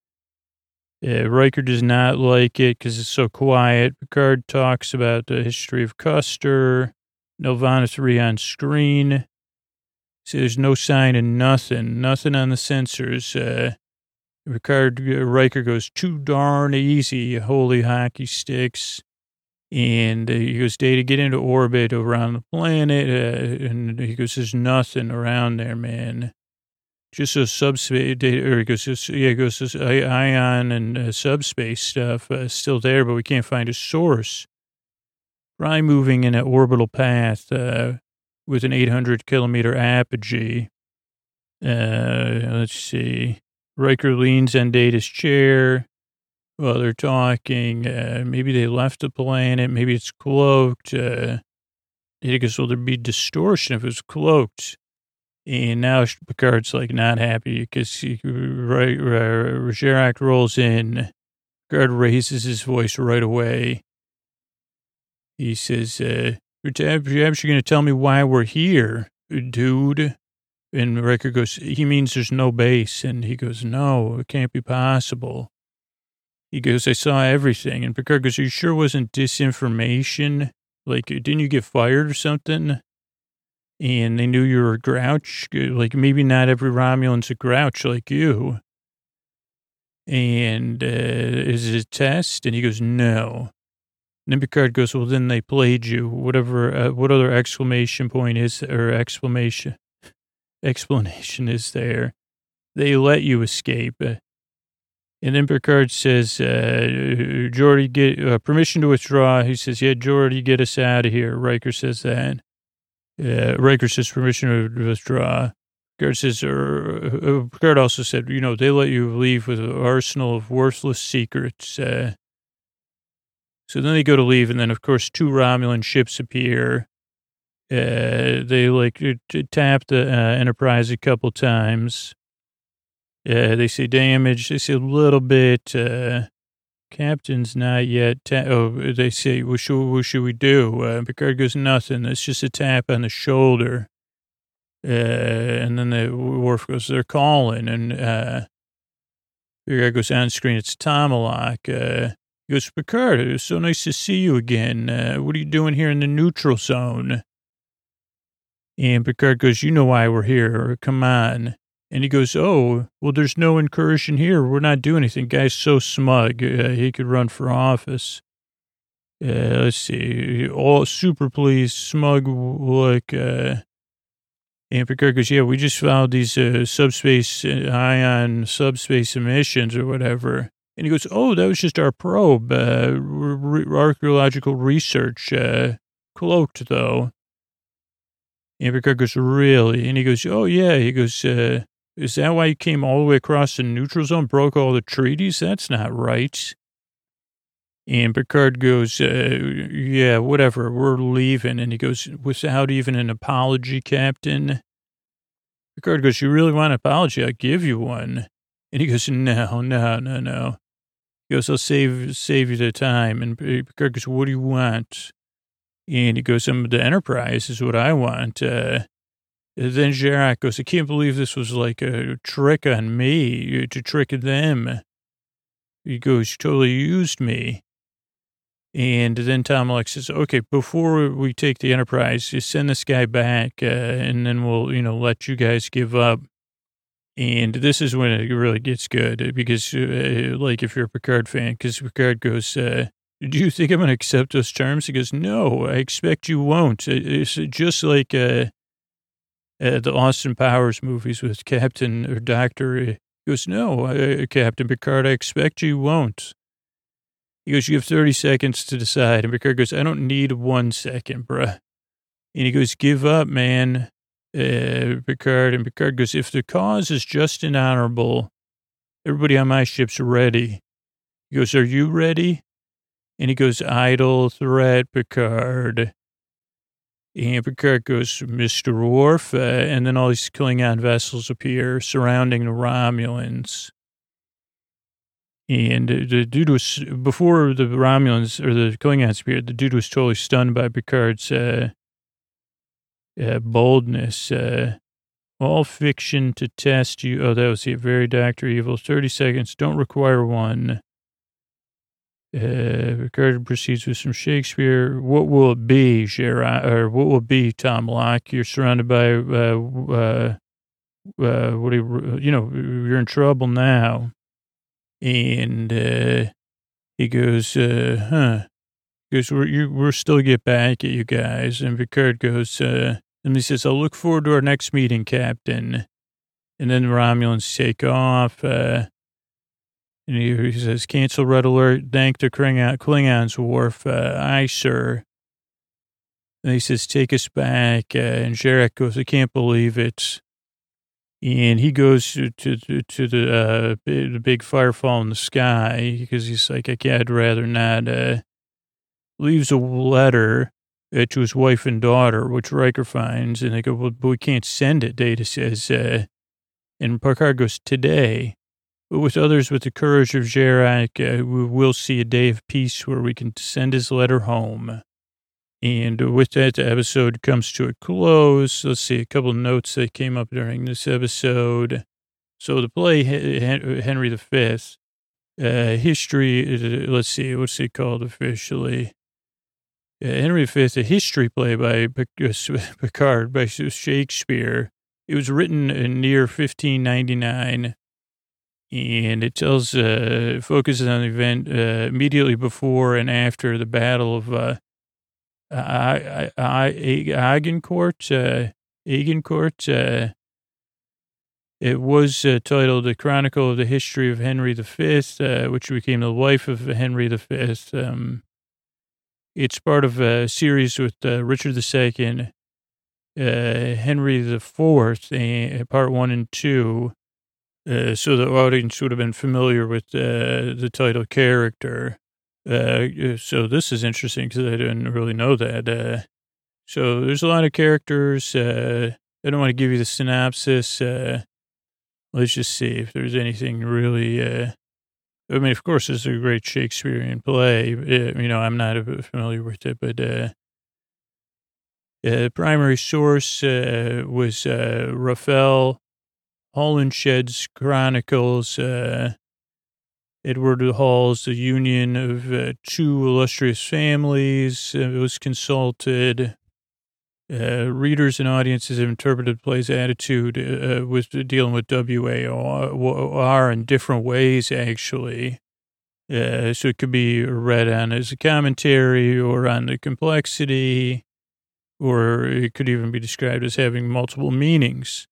Riker does not like it because it's so quiet. Picard talks about the history of Custer. Nelvana 3 on screen. See, there's no sign of nothing on the sensors. Riker goes, too darn easy, holy hockey sticks. And he goes, data, get into orbit around the planet. And he goes, there's nothing around there, man. Just those subspace data, or he goes, this ion and subspace stuff still there, but we can't find a source. Probably moving in an orbital path with an 800-kilometer apogee. Let's see. Riker leans on Data's chair while they're talking. Maybe they left the planet. Maybe it's cloaked. Data goes, well, there'd be distortion if it was cloaked. And now Picard's like not happy because Jarak rolls in. Picard raises his voice right away. He says, you're going to tell me why we're here, dude? And Riker goes, he means there's no base. And he goes, no, it can't be possible. He goes, I saw everything. And Picard goes, are you sure it wasn't disinformation? Like, didn't you get fired or something? And they knew you were a grouch. Like, maybe not every Romulan's a grouch like you. And is it a test? And he goes, no. And then Picard goes, well, then they played you. Whatever, what other exclamation point is, or explanation is there? They let you escape. And then Picard says, Geordi, get permission to withdraw. He says, yeah, Geordi, get us out of here. Riker says that. Riker says permission to withdraw. Picard says, Picard also said, they let you leave with an arsenal of worthless secrets. So then they go to leave, and then, of course, 2 Romulan ships appear. They, tap the Enterprise a couple times. They say damage. They say a little bit. Captain's not yet. They say, what should we do? Picard goes, nothing. It's just a tap on the shoulder. And then the Worf goes, they're calling. And Picard goes on screen. It's Tomalak. He goes, Picard, it was so nice to see you again. What are you doing here in the neutral zone? And Picard goes, you know why we're here. Come on. And he goes, oh, well, there's no incursion here. We're not doing anything. Guy's so smug. He could run for office. Let's see. All super pleased, smug look. And Picard goes, yeah, we just found these subspace ion subspace emissions or whatever. And he goes, oh, that was just our probe. Archaeological research. Cloaked, though. And Picard goes, really? And he goes, oh, yeah. He goes, is that why you came all the way across the neutral zone, broke all the treaties? That's not right. And Picard goes, yeah, whatever, we're leaving. And he goes, without even an apology, Captain? Picard goes, you really want an apology? I'll give you one. And he goes, no. He goes, I'll save you the time. And Picard goes, what do you want? And he goes, the Enterprise is what I want. Then Jarak goes, I can't believe this was like a trick on me, to trick them. He goes, you totally used me. And then Tomalak says, okay, before we take the Enterprise, just send this guy back, and then we'll, let you guys give up. And this is when it really gets good, because, if you're a Picard fan, because Picard goes, do you think I'm going to accept those terms? He goes, no, I expect you won't. It's just like the Austin Powers movies with Captain or Doctor. He goes, no, Captain Picard, I expect you won't. He goes, you have 30 seconds to decide. And Picard goes, I don't need 1 second, bruh. And he goes, give up, man, Picard. And Picard goes, if the cause is just and honorable, everybody on my ship's ready. He goes, are you ready? And he goes, idle threat, Picard. And Picard goes, Mr. Worf, and then all these Klingon vessels appear surrounding the Romulans. And the dude was, before the Romulans or the Klingons appeared, the dude was totally stunned by Picard's boldness. All fiction to test you. Oh, that was it. Very Dr. Evil. 30 seconds. Don't require one. Picard proceeds with some Shakespeare. What will it be, Gerard? Or what will it be, Tom Locke? You're surrounded by, what do you're in trouble now. And he goes, He goes, we're still get back at you guys. And Picard goes, and he says, I'll look forward to our next meeting, Captain. And then the Romulans take off. And he says, cancel red alert. Thank the Klingons, Worf. Aye, sir. And he says, take us back. And Jarek goes, I can't believe it. And he goes to the big firefall in the sky because he's like, I'd rather not. Leaves a letter to his wife and daughter, which Riker finds, and they go, well, but we can't send it, Data says. And Picard goes, today, but with others with the courage of Jarek, we will see a day of peace where we can send his letter home. And with that, the episode comes to a close. Let's see, a couple of notes that came up during this episode. So the play, Henry V, history, let's see, what's it called officially? Henry V, a history play by Picard, by Shakespeare. It was written in near 1599, and it focuses on the event immediately before and after the Battle of Agincourt. It was titled The Chronicle of the History of Henry V, which became the life of Henry V. It's part of a series with Richard II, Henry IV, part 1 and 2. So the audience would have been familiar with the title character. So this is interesting because I didn't really know that. So there's a lot of characters. I don't want to give you the synopsis. Let's just see if there's anything really, I mean, of course, it's a great Shakespearean play. I'm not familiar with it, but the primary source was Raphael Holinshed's Chronicles, Edward Hall's The Union of Two Illustrious Families. It was consulted. Readers and audiences have interpreted play's attitude with dealing with WAR in different ways, actually. So it could be read on as a commentary or on the complexity, or it could even be described as having multiple meanings.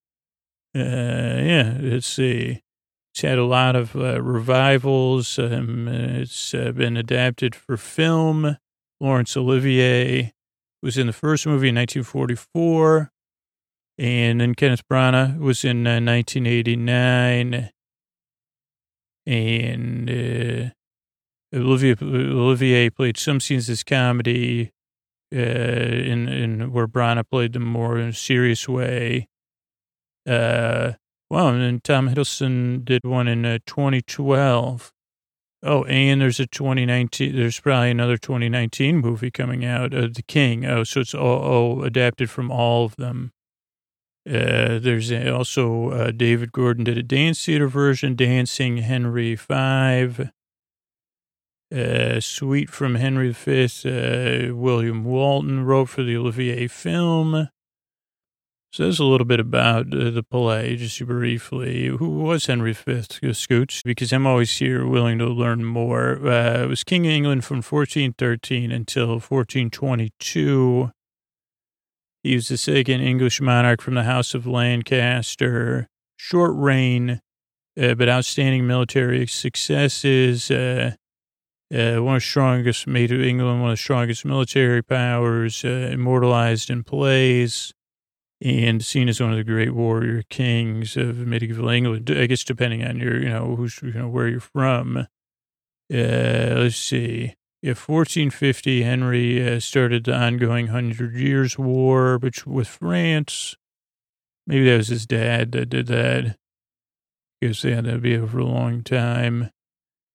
Let's see. It's had a lot of revivals. It's been adapted for film. Laurence Olivier was in the first movie in 1944, and then Kenneth Branagh was in 1989, and Olivier played some scenes as comedy, in where Branagh played them more in a serious way. And then Tom Hiddleston did one in 2012. Oh, and there's there's probably another 2019 movie coming out, The King. Oh, so it's all adapted from all of them. There's also David Gordon did a dance theater version, Dancing Henry V. Suite from Henry V, William Walton wrote for the Olivier film. So there's a little bit about the play, just briefly. Who was Henry V, Scoots? Because I'm always here willing to learn more. It was King of England from 1413 until 1422. He was the second English monarch from the House of Lancaster. Short reign, but outstanding military successes. One of the strongest, made of England one of the strongest military powers, immortalized in plays, and seen as one of the great warrior kings of medieval England. I guess depending on your, where you're from. Let's see. 1450, Henry started the ongoing 100 Years' War with France. Maybe that was his dad that did that. I guess they had to be over a long time.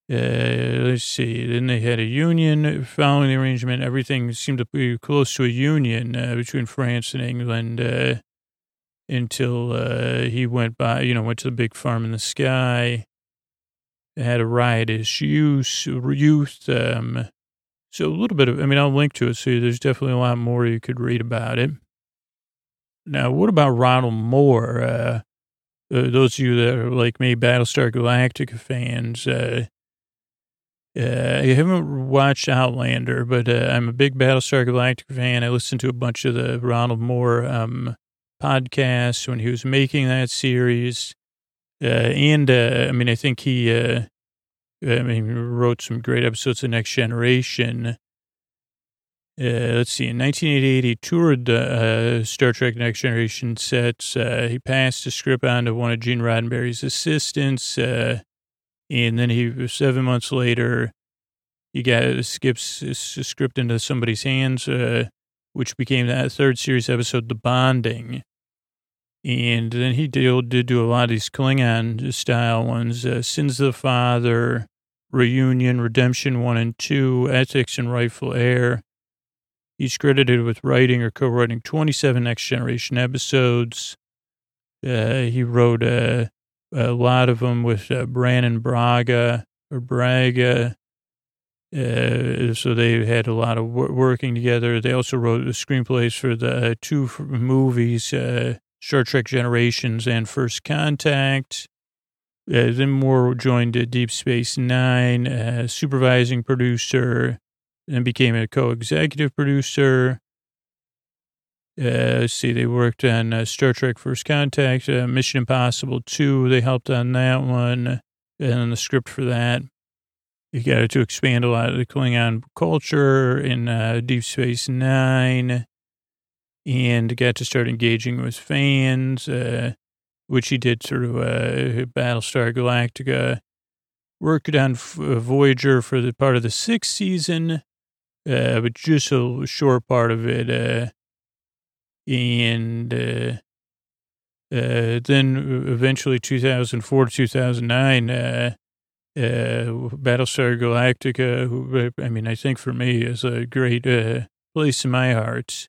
Let's see. Then they had a union following the arrangement. Everything seemed to be close to a union between France and England until he went to the big farm in the sky. They had a riotous youth. So a little bit of, I'll link to it. So there's definitely a lot more you could read about it. Now, what about Ronald Moore? Those of you that are like me, Battlestar Galactica fans, I haven't watched Outlander, but I'm a big Battlestar Galactica fan. I listened to a bunch of the Ronald Moore podcasts when he was making that series. I think he wrote some great episodes of Next Generation. Let's see, in 1988, he toured the Star Trek Next Generation sets. He passed the script on to one of Gene Roddenberry's assistants. And then 7 months later, he skips the script into somebody's hands, which became that third series episode, The Bonding. And then he did do a lot of these Klingon-style ones, Sins of the Father, Reunion, Redemption 1 and 2, Ethics and Rightful Heir. He's credited with writing or co-writing 27 Next Generation episodes. He wrote a lot of them with Brannon Braga. So they had a lot of working together. They also wrote the screenplays for the two movies, Star Trek Generations and First Contact. Then Moore joined Deep Space Nine, supervising producer, then became a co-executive producer. Let's see, they worked on Star Trek First Contact, Mission Impossible 2. They helped on that one, and the script for that. He got to expand a lot of the Klingon culture in Deep Space Nine, and got to start engaging with fans, which he did through Battlestar Galactica. Worked on Voyager for the part of the 6th season, but just a short part of it. And then eventually 2004 to 2009, Battlestar Galactica, who, I think for me is a great place in my heart.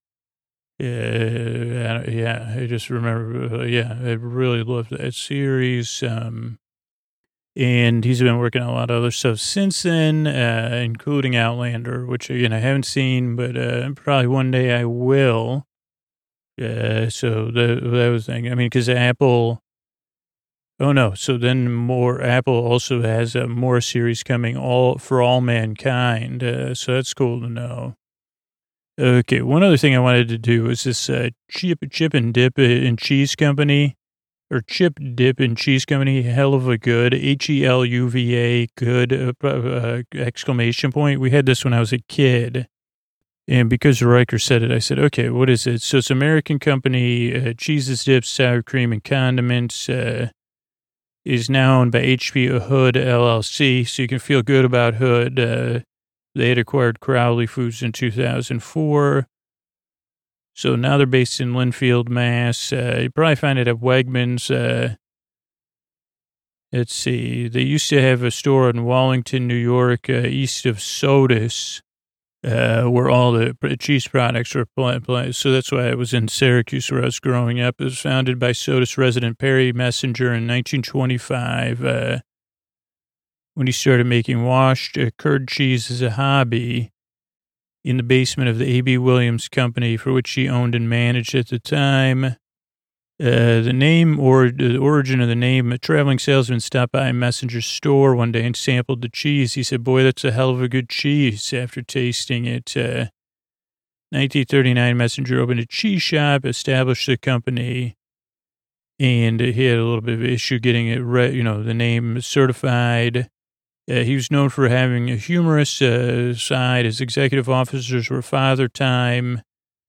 I just remember, I really loved that series. And he's been working on a lot of other stuff since then, including Outlander, which, again, I haven't seen, but probably one day I will. So that was the thing. Because Apple, so then Apple also has a more series coming for all mankind. So that's cool to know. Okay, one other thing I wanted to do is this Chip and Dip and Cheese Company, or Chip Dip and Cheese Company, hell of a good, HELUVA, good, exclamation point. We had this when I was a kid. And because Riker said it, I said, okay, what is it? So it's an American company, cheeses, dips, sour cream, and condiments, is now owned by HP Hood LLC. So you can feel good about Hood. They had acquired Crowley Foods in 2004. So now they're based in Linfield, Mass. You probably find it at Wegmans. Let's see. They used to have a store in Wallington, New York, east of Sodus. Where all the cheese products were planted. So that's why it was in Syracuse where I was growing up. It was founded by Sodus resident Perry Messenger in 1925 when he started making washed curd cheese as a hobby in the basement of the A.B. Williams Company, for which he owned and managed at the time. The name or the origin of the name, a traveling salesman stopped by Messenger's store one day and sampled the cheese. He said, boy, that's a hell of a good cheese after tasting it. 1939, Messenger opened a cheese shop, established the company, and he had a little bit of an issue getting it, the name certified. He was known for having a humorous side. His executive officers were Father Time,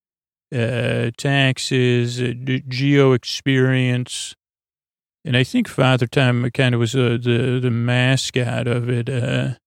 taxes, geo experience. And I think Father Time kind of was the mascot of it. Then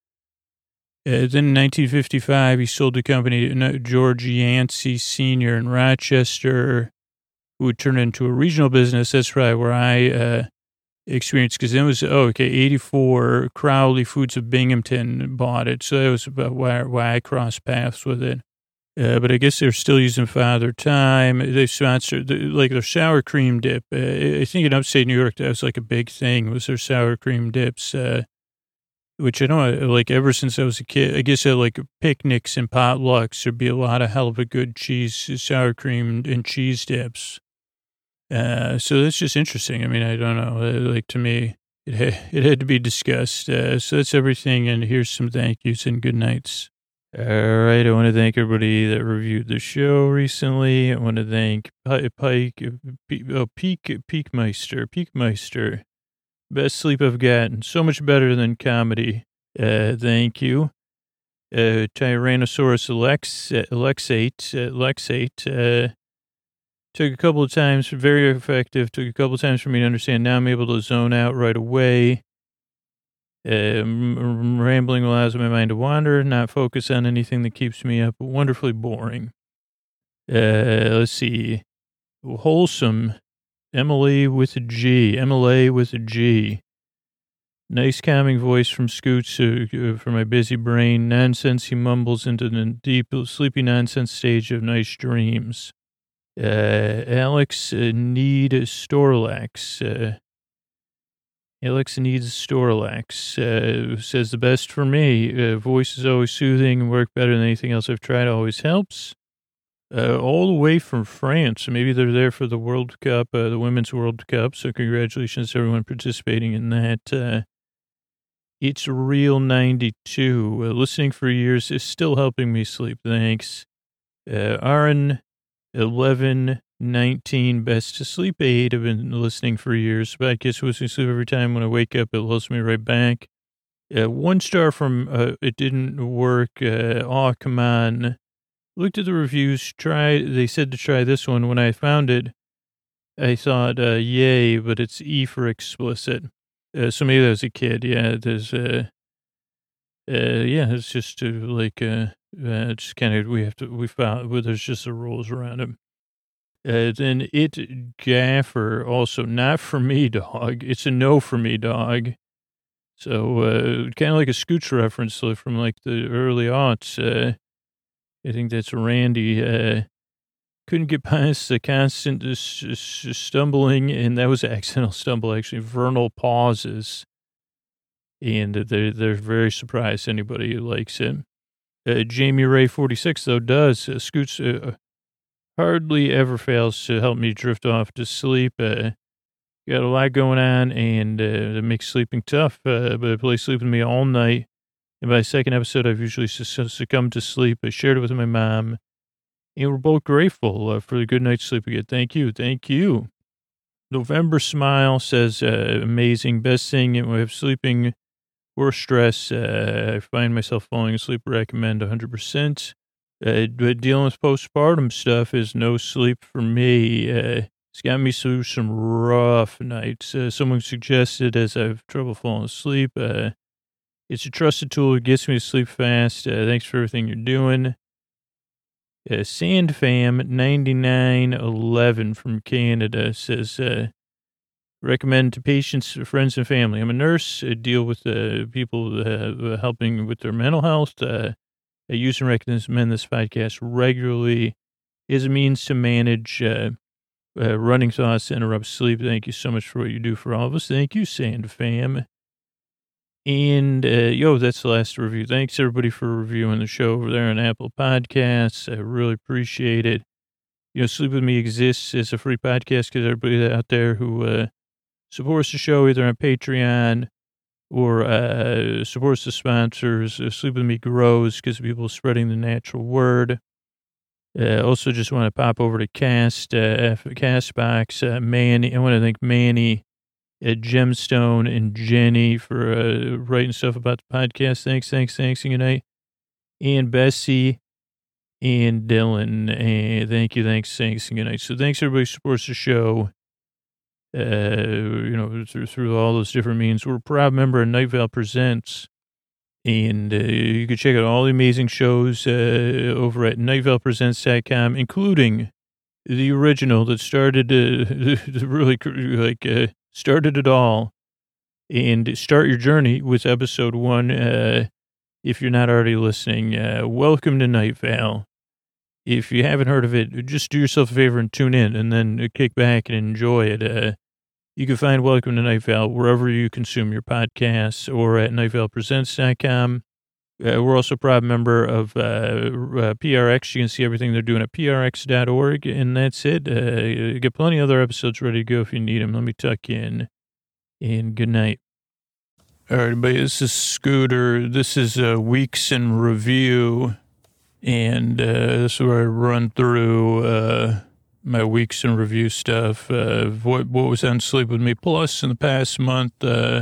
in 1955, he sold the company to George Yancey Sr. in Rochester, who would turn it into a regional business. That's probably where I experience, because it was, 84, Crowley Foods of Binghamton bought it. So that was about why I crossed paths with it. But I guess they're still using Father Time. They sponsored, their sour cream dip. I think in upstate New York, that was like a big thing, was their sour cream dips, which I know, like, ever since I was a kid. I guess at, like, picnics and potlucks, there'd be a lot of hell of a good sour cream and cheese dips. So that's just interesting. I mean, I don't know. Like, to me, it had to be discussed. So that's everything. And here's some thank yous and good nights. All right. I want to thank everybody that reviewed the show recently. I want to thank Peakmeister. Best sleep I've gotten. So much better than comedy. Thank you. Tyrannosaurus Lexate. Took a couple of times, very effective. Took a couple of times for me to understand. Now I'm able to zone out right away. Rambling allows my mind to wander, not focus on anything that keeps me up. Wonderfully boring. Let's see. Wholesome. MLA with a G. Nice calming voice from Scoots for my busy brain. Nonsense he mumbles into the deep, sleepy nonsense stage of nice dreams. Alex needs Storlax. Says the best for me. Voice is always soothing and work better than anything else I've tried. Always helps. All the way from France. Maybe they're there for the World Cup, the Women's World Cup. So congratulations to everyone participating in that. It's Real 92. Listening for years is still helping me sleep. Thanks. Aaron 1119 best to sleep aid. I've been listening for years, but I guess listening to sleep every time when I wake up, it lulls me right back. 1 star from it didn't work. Oh, come on. Looked at the reviews. They said to try this one. When I found it, I thought, yay, but it's E for explicit. So maybe that was a kid. Yeah, there's it's just just kind of, we found, well, there's just the rules around it. Then it Gaffer, also not for me, dog. It's a no for me, dog. So, kind of like a Scooch reference from like the early aughts. I think that's Randy. Couldn't get past the constant stumbling, and that was an accidental stumble, actually. Vernal pauses. And they're very surprised anybody who likes it. Jamie Ray 46 though does. Scoots hardly ever fails to help me drift off to sleep. Got a lot going on, and it makes sleeping tough. But it plays sleep with me all night. And by the second episode, I've usually succumbed to sleep. I shared it with my mom, and we're both grateful for the good night's sleep we get. Thank you. Thank you. November Smile says, amazing. Best thing with sleeping or stress. I find myself falling asleep. Recommend 100%. But dealing with postpartum stuff is no sleep for me. It's got me through some rough nights. Someone suggested as I have trouble falling asleep. It's a trusted tool. It gets me to sleep fast. Thanks for everything you're doing. Sandfam 9911 from Canada says, recommend to patients, friends, and family. I'm a nurse. I deal with people helping with their mental health. I use and recommend this podcast regularly as a means to manage running thoughts to interrupt sleep. Thank you so much for what you do for all of us. Thank you, Sandfam. And, that's the last review. Thanks, everybody, for reviewing the show over there on Apple Podcasts. I really appreciate it. Sleep With Me exists as a free podcast because everybody out there who supports the show either on Patreon or supports the sponsors. Sleep With Me grows because people are spreading the natural word. Also just want to pop over to Castbox. Manny, I want to thank Manny, Gemstone, and Jenny for writing stuff about the podcast. Thanks, and good night. And Bessie and Dylan, thank you, thanks, and good night. So thanks, everybody who supports the show, through all those different means. We're a proud member of Night Vale Presents, and you can check out all the amazing shows over at nightvalepresents.com, including the original that started, started it all. and start your journey with episode 1. If you're not already listening, welcome to Night Vale. If you haven't heard of it, just do yourself a favor and tune in and then kick back and enjoy it. You can find Welcome to Night Vale wherever you consume your podcasts or at nightvalepresents.com. We're also a proud member of PRX. You can see everything they're doing at prx.org, and that's it. You get plenty of other episodes ready to go if you need them. Let me tuck in, and good night. All right, everybody, this is Scooter. This is Weeks in Review, and this is where I run through my Weeks in Review stuff, what was on Sleep With Me Plus in the past month,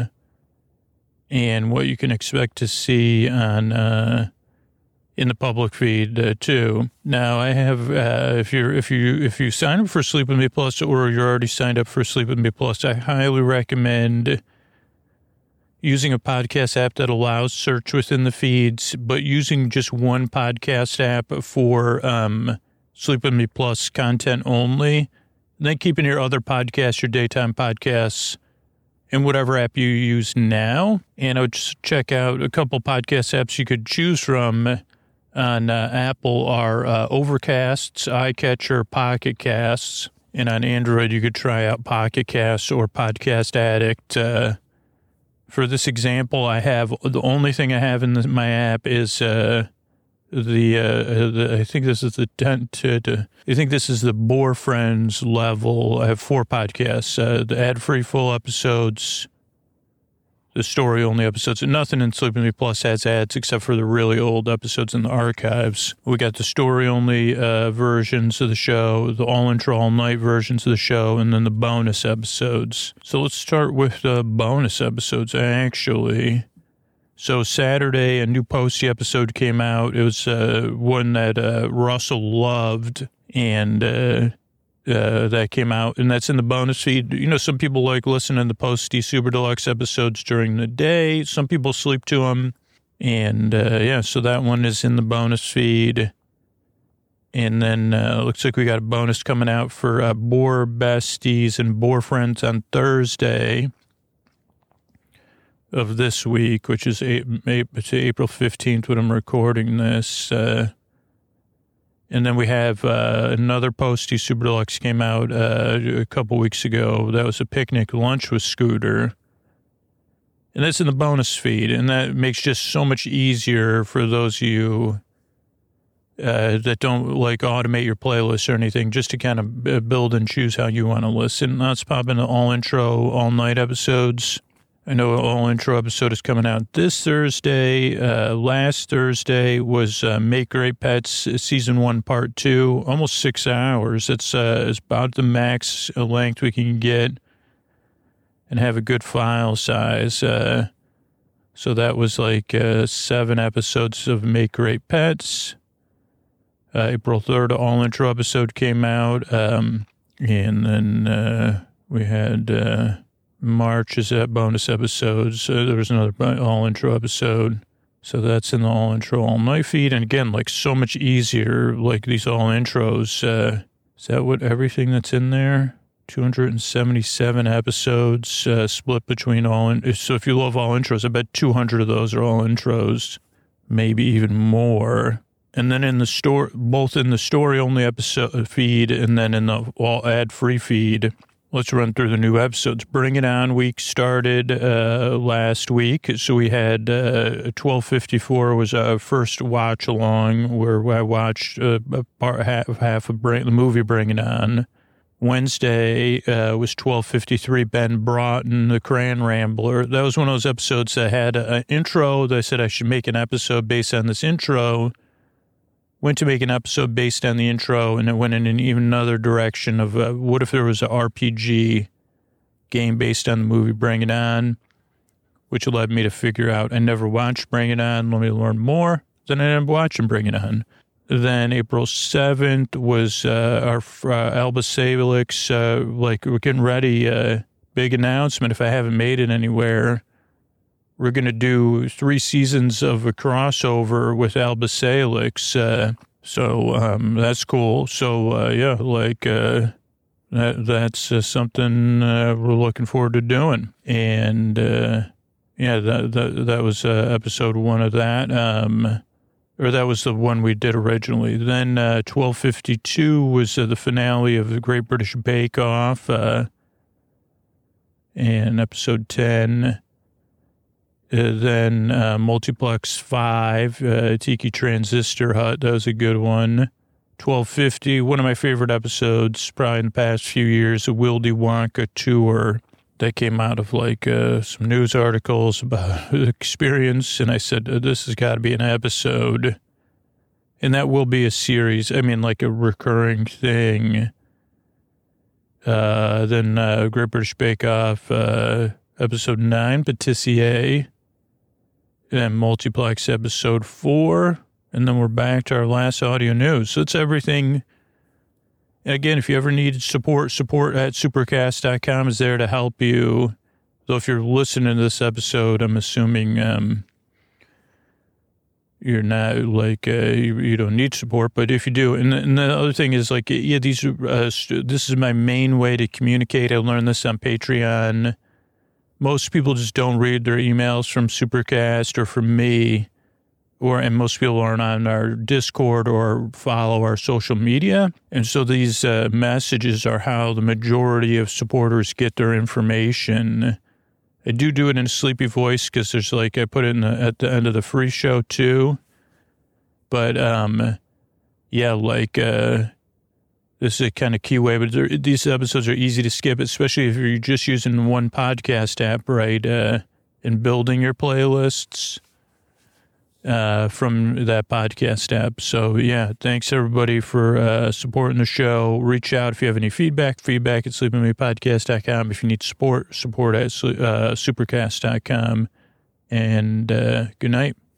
and what you can expect to see on in the public feed too. Now, I have if you sign up for Sleep With Me Plus, or you're already signed up for Sleep With Me Plus, I highly recommend using a podcast app that allows search within the feeds, but using just one podcast app for Sleep With Me Plus content only, then keeping your other podcasts, your daytime podcasts, in whatever app you use now. And I would just check out a couple podcast apps you could choose from on Apple are Overcasts, iCatcher, Pocket Casts, and on Android you could try out Pocket Casts or Podcast Addict. For this example, I have the only thing I have in my app is I think this is the Boar Friends level. I have 4 podcasts, the ad-free full episodes, the story-only episodes, and nothing in Sleep With Me Plus has ads except for the really old episodes in the archives. We got the story-only versions of the show, the all-intro, all-night versions of the show, and then the bonus episodes. So let's start with the bonus episodes, actually. So Saturday, a new Posty episode came out. It was one that Russell loved, and that came out, and that's in the bonus feed. You know, some people like listening to Posty Super Deluxe episodes during the day. Some people sleep to them, and so that one is in the bonus feed. And then looks like we got a bonus coming out for Boar Besties and Boar Friends on Thursday of this week, which is April 15th when I'm recording this. And then we have another Posty Super Deluxe came out a couple weeks ago. That was a picnic lunch with Scooter. And that's in the bonus feed. And that makes just so much easier for those of you that don't like automate your playlist or anything, just to kind of build and choose how you want to listen. Let's pop into all intro, all night episodes. I know all intro episode is coming out this Thursday. Last Thursday was Make Great Pets Season 1 Part 2, almost 6 hours. It's about the max length we can get and have a good file size. So that was like 7 episodes of Make Great Pets. April 3rd, all intro episode came out. And then we had... March is that bonus episodes. There was another all intro episode. So that's in the all intro all night feed. And again, like so much easier, like these all intros. Is that what everything that's in there? 277 episodes split between all. So if you love all intros, I bet 200 of those are all intros, maybe even more. And then in the store, both in the story only episode feed and then in the all ad free feed. Let's run through the new episodes. Bring It On week started last week. So we had 1254 was our first watch along where I watched half of the movie Bring It On. Wednesday was 1253, Ben Broughton, the Crayon Rambler. That was one of those episodes that had an intro. They said I should make an episode based on this intro. Went to make an episode based on the intro, and it went in an even another direction of what if there was an RPG game based on the movie Bring It On, which led me to figure out I never watched Bring It On. Let me learn more. Then I ended up watching Bring It On. Then April 7th was our Alba Salix, like we're getting ready, big announcement if I haven't made it anywhere. We're going to do 3 seasons of a crossover with Alba Salix. So that's cool. So, that's something we're looking forward to doing. And that was episode 1 of that. Or that was the one we did originally. Then 1252 was the finale of the Great British Bake Off. And episode 10. Then Multiplex 5, Tiki Transistor Hut. That was a good one. 1250, one of my favorite episodes probably in the past few years, the Wildy Wonka tour. That came out of like some news articles about the experience. And I said, this has got to be an episode. And that will be a series. I mean, like a recurring thing. Then Great British Bake Off, episode 9, Patissier. And Multiplex episode 4. And then we're back to our last audio news. So it's everything. And again, if you ever need support at supercast.com is there to help you. So if you're listening to this episode, I'm assuming you're not like, you don't need support, but if you do, and the other thing is like, yeah, this is my main way to communicate. I learned this on Patreon. Most people just don't read their emails from Supercast or from me. And most people aren't on our Discord or follow our social media. And so these messages are how the majority of supporters get their information. I do it in a sleepy voice because there's like, I put it at the end of the free show too. But yeah, like this is a kind of key way, but these episodes are easy to skip, especially if you're just using one podcast app, right? And building your playlists. From that podcast app. So, yeah, thanks, everybody, for supporting the show. Reach out if you have any feedback at sleepingmepodcast.com. If you need support at supercast.com. And good night.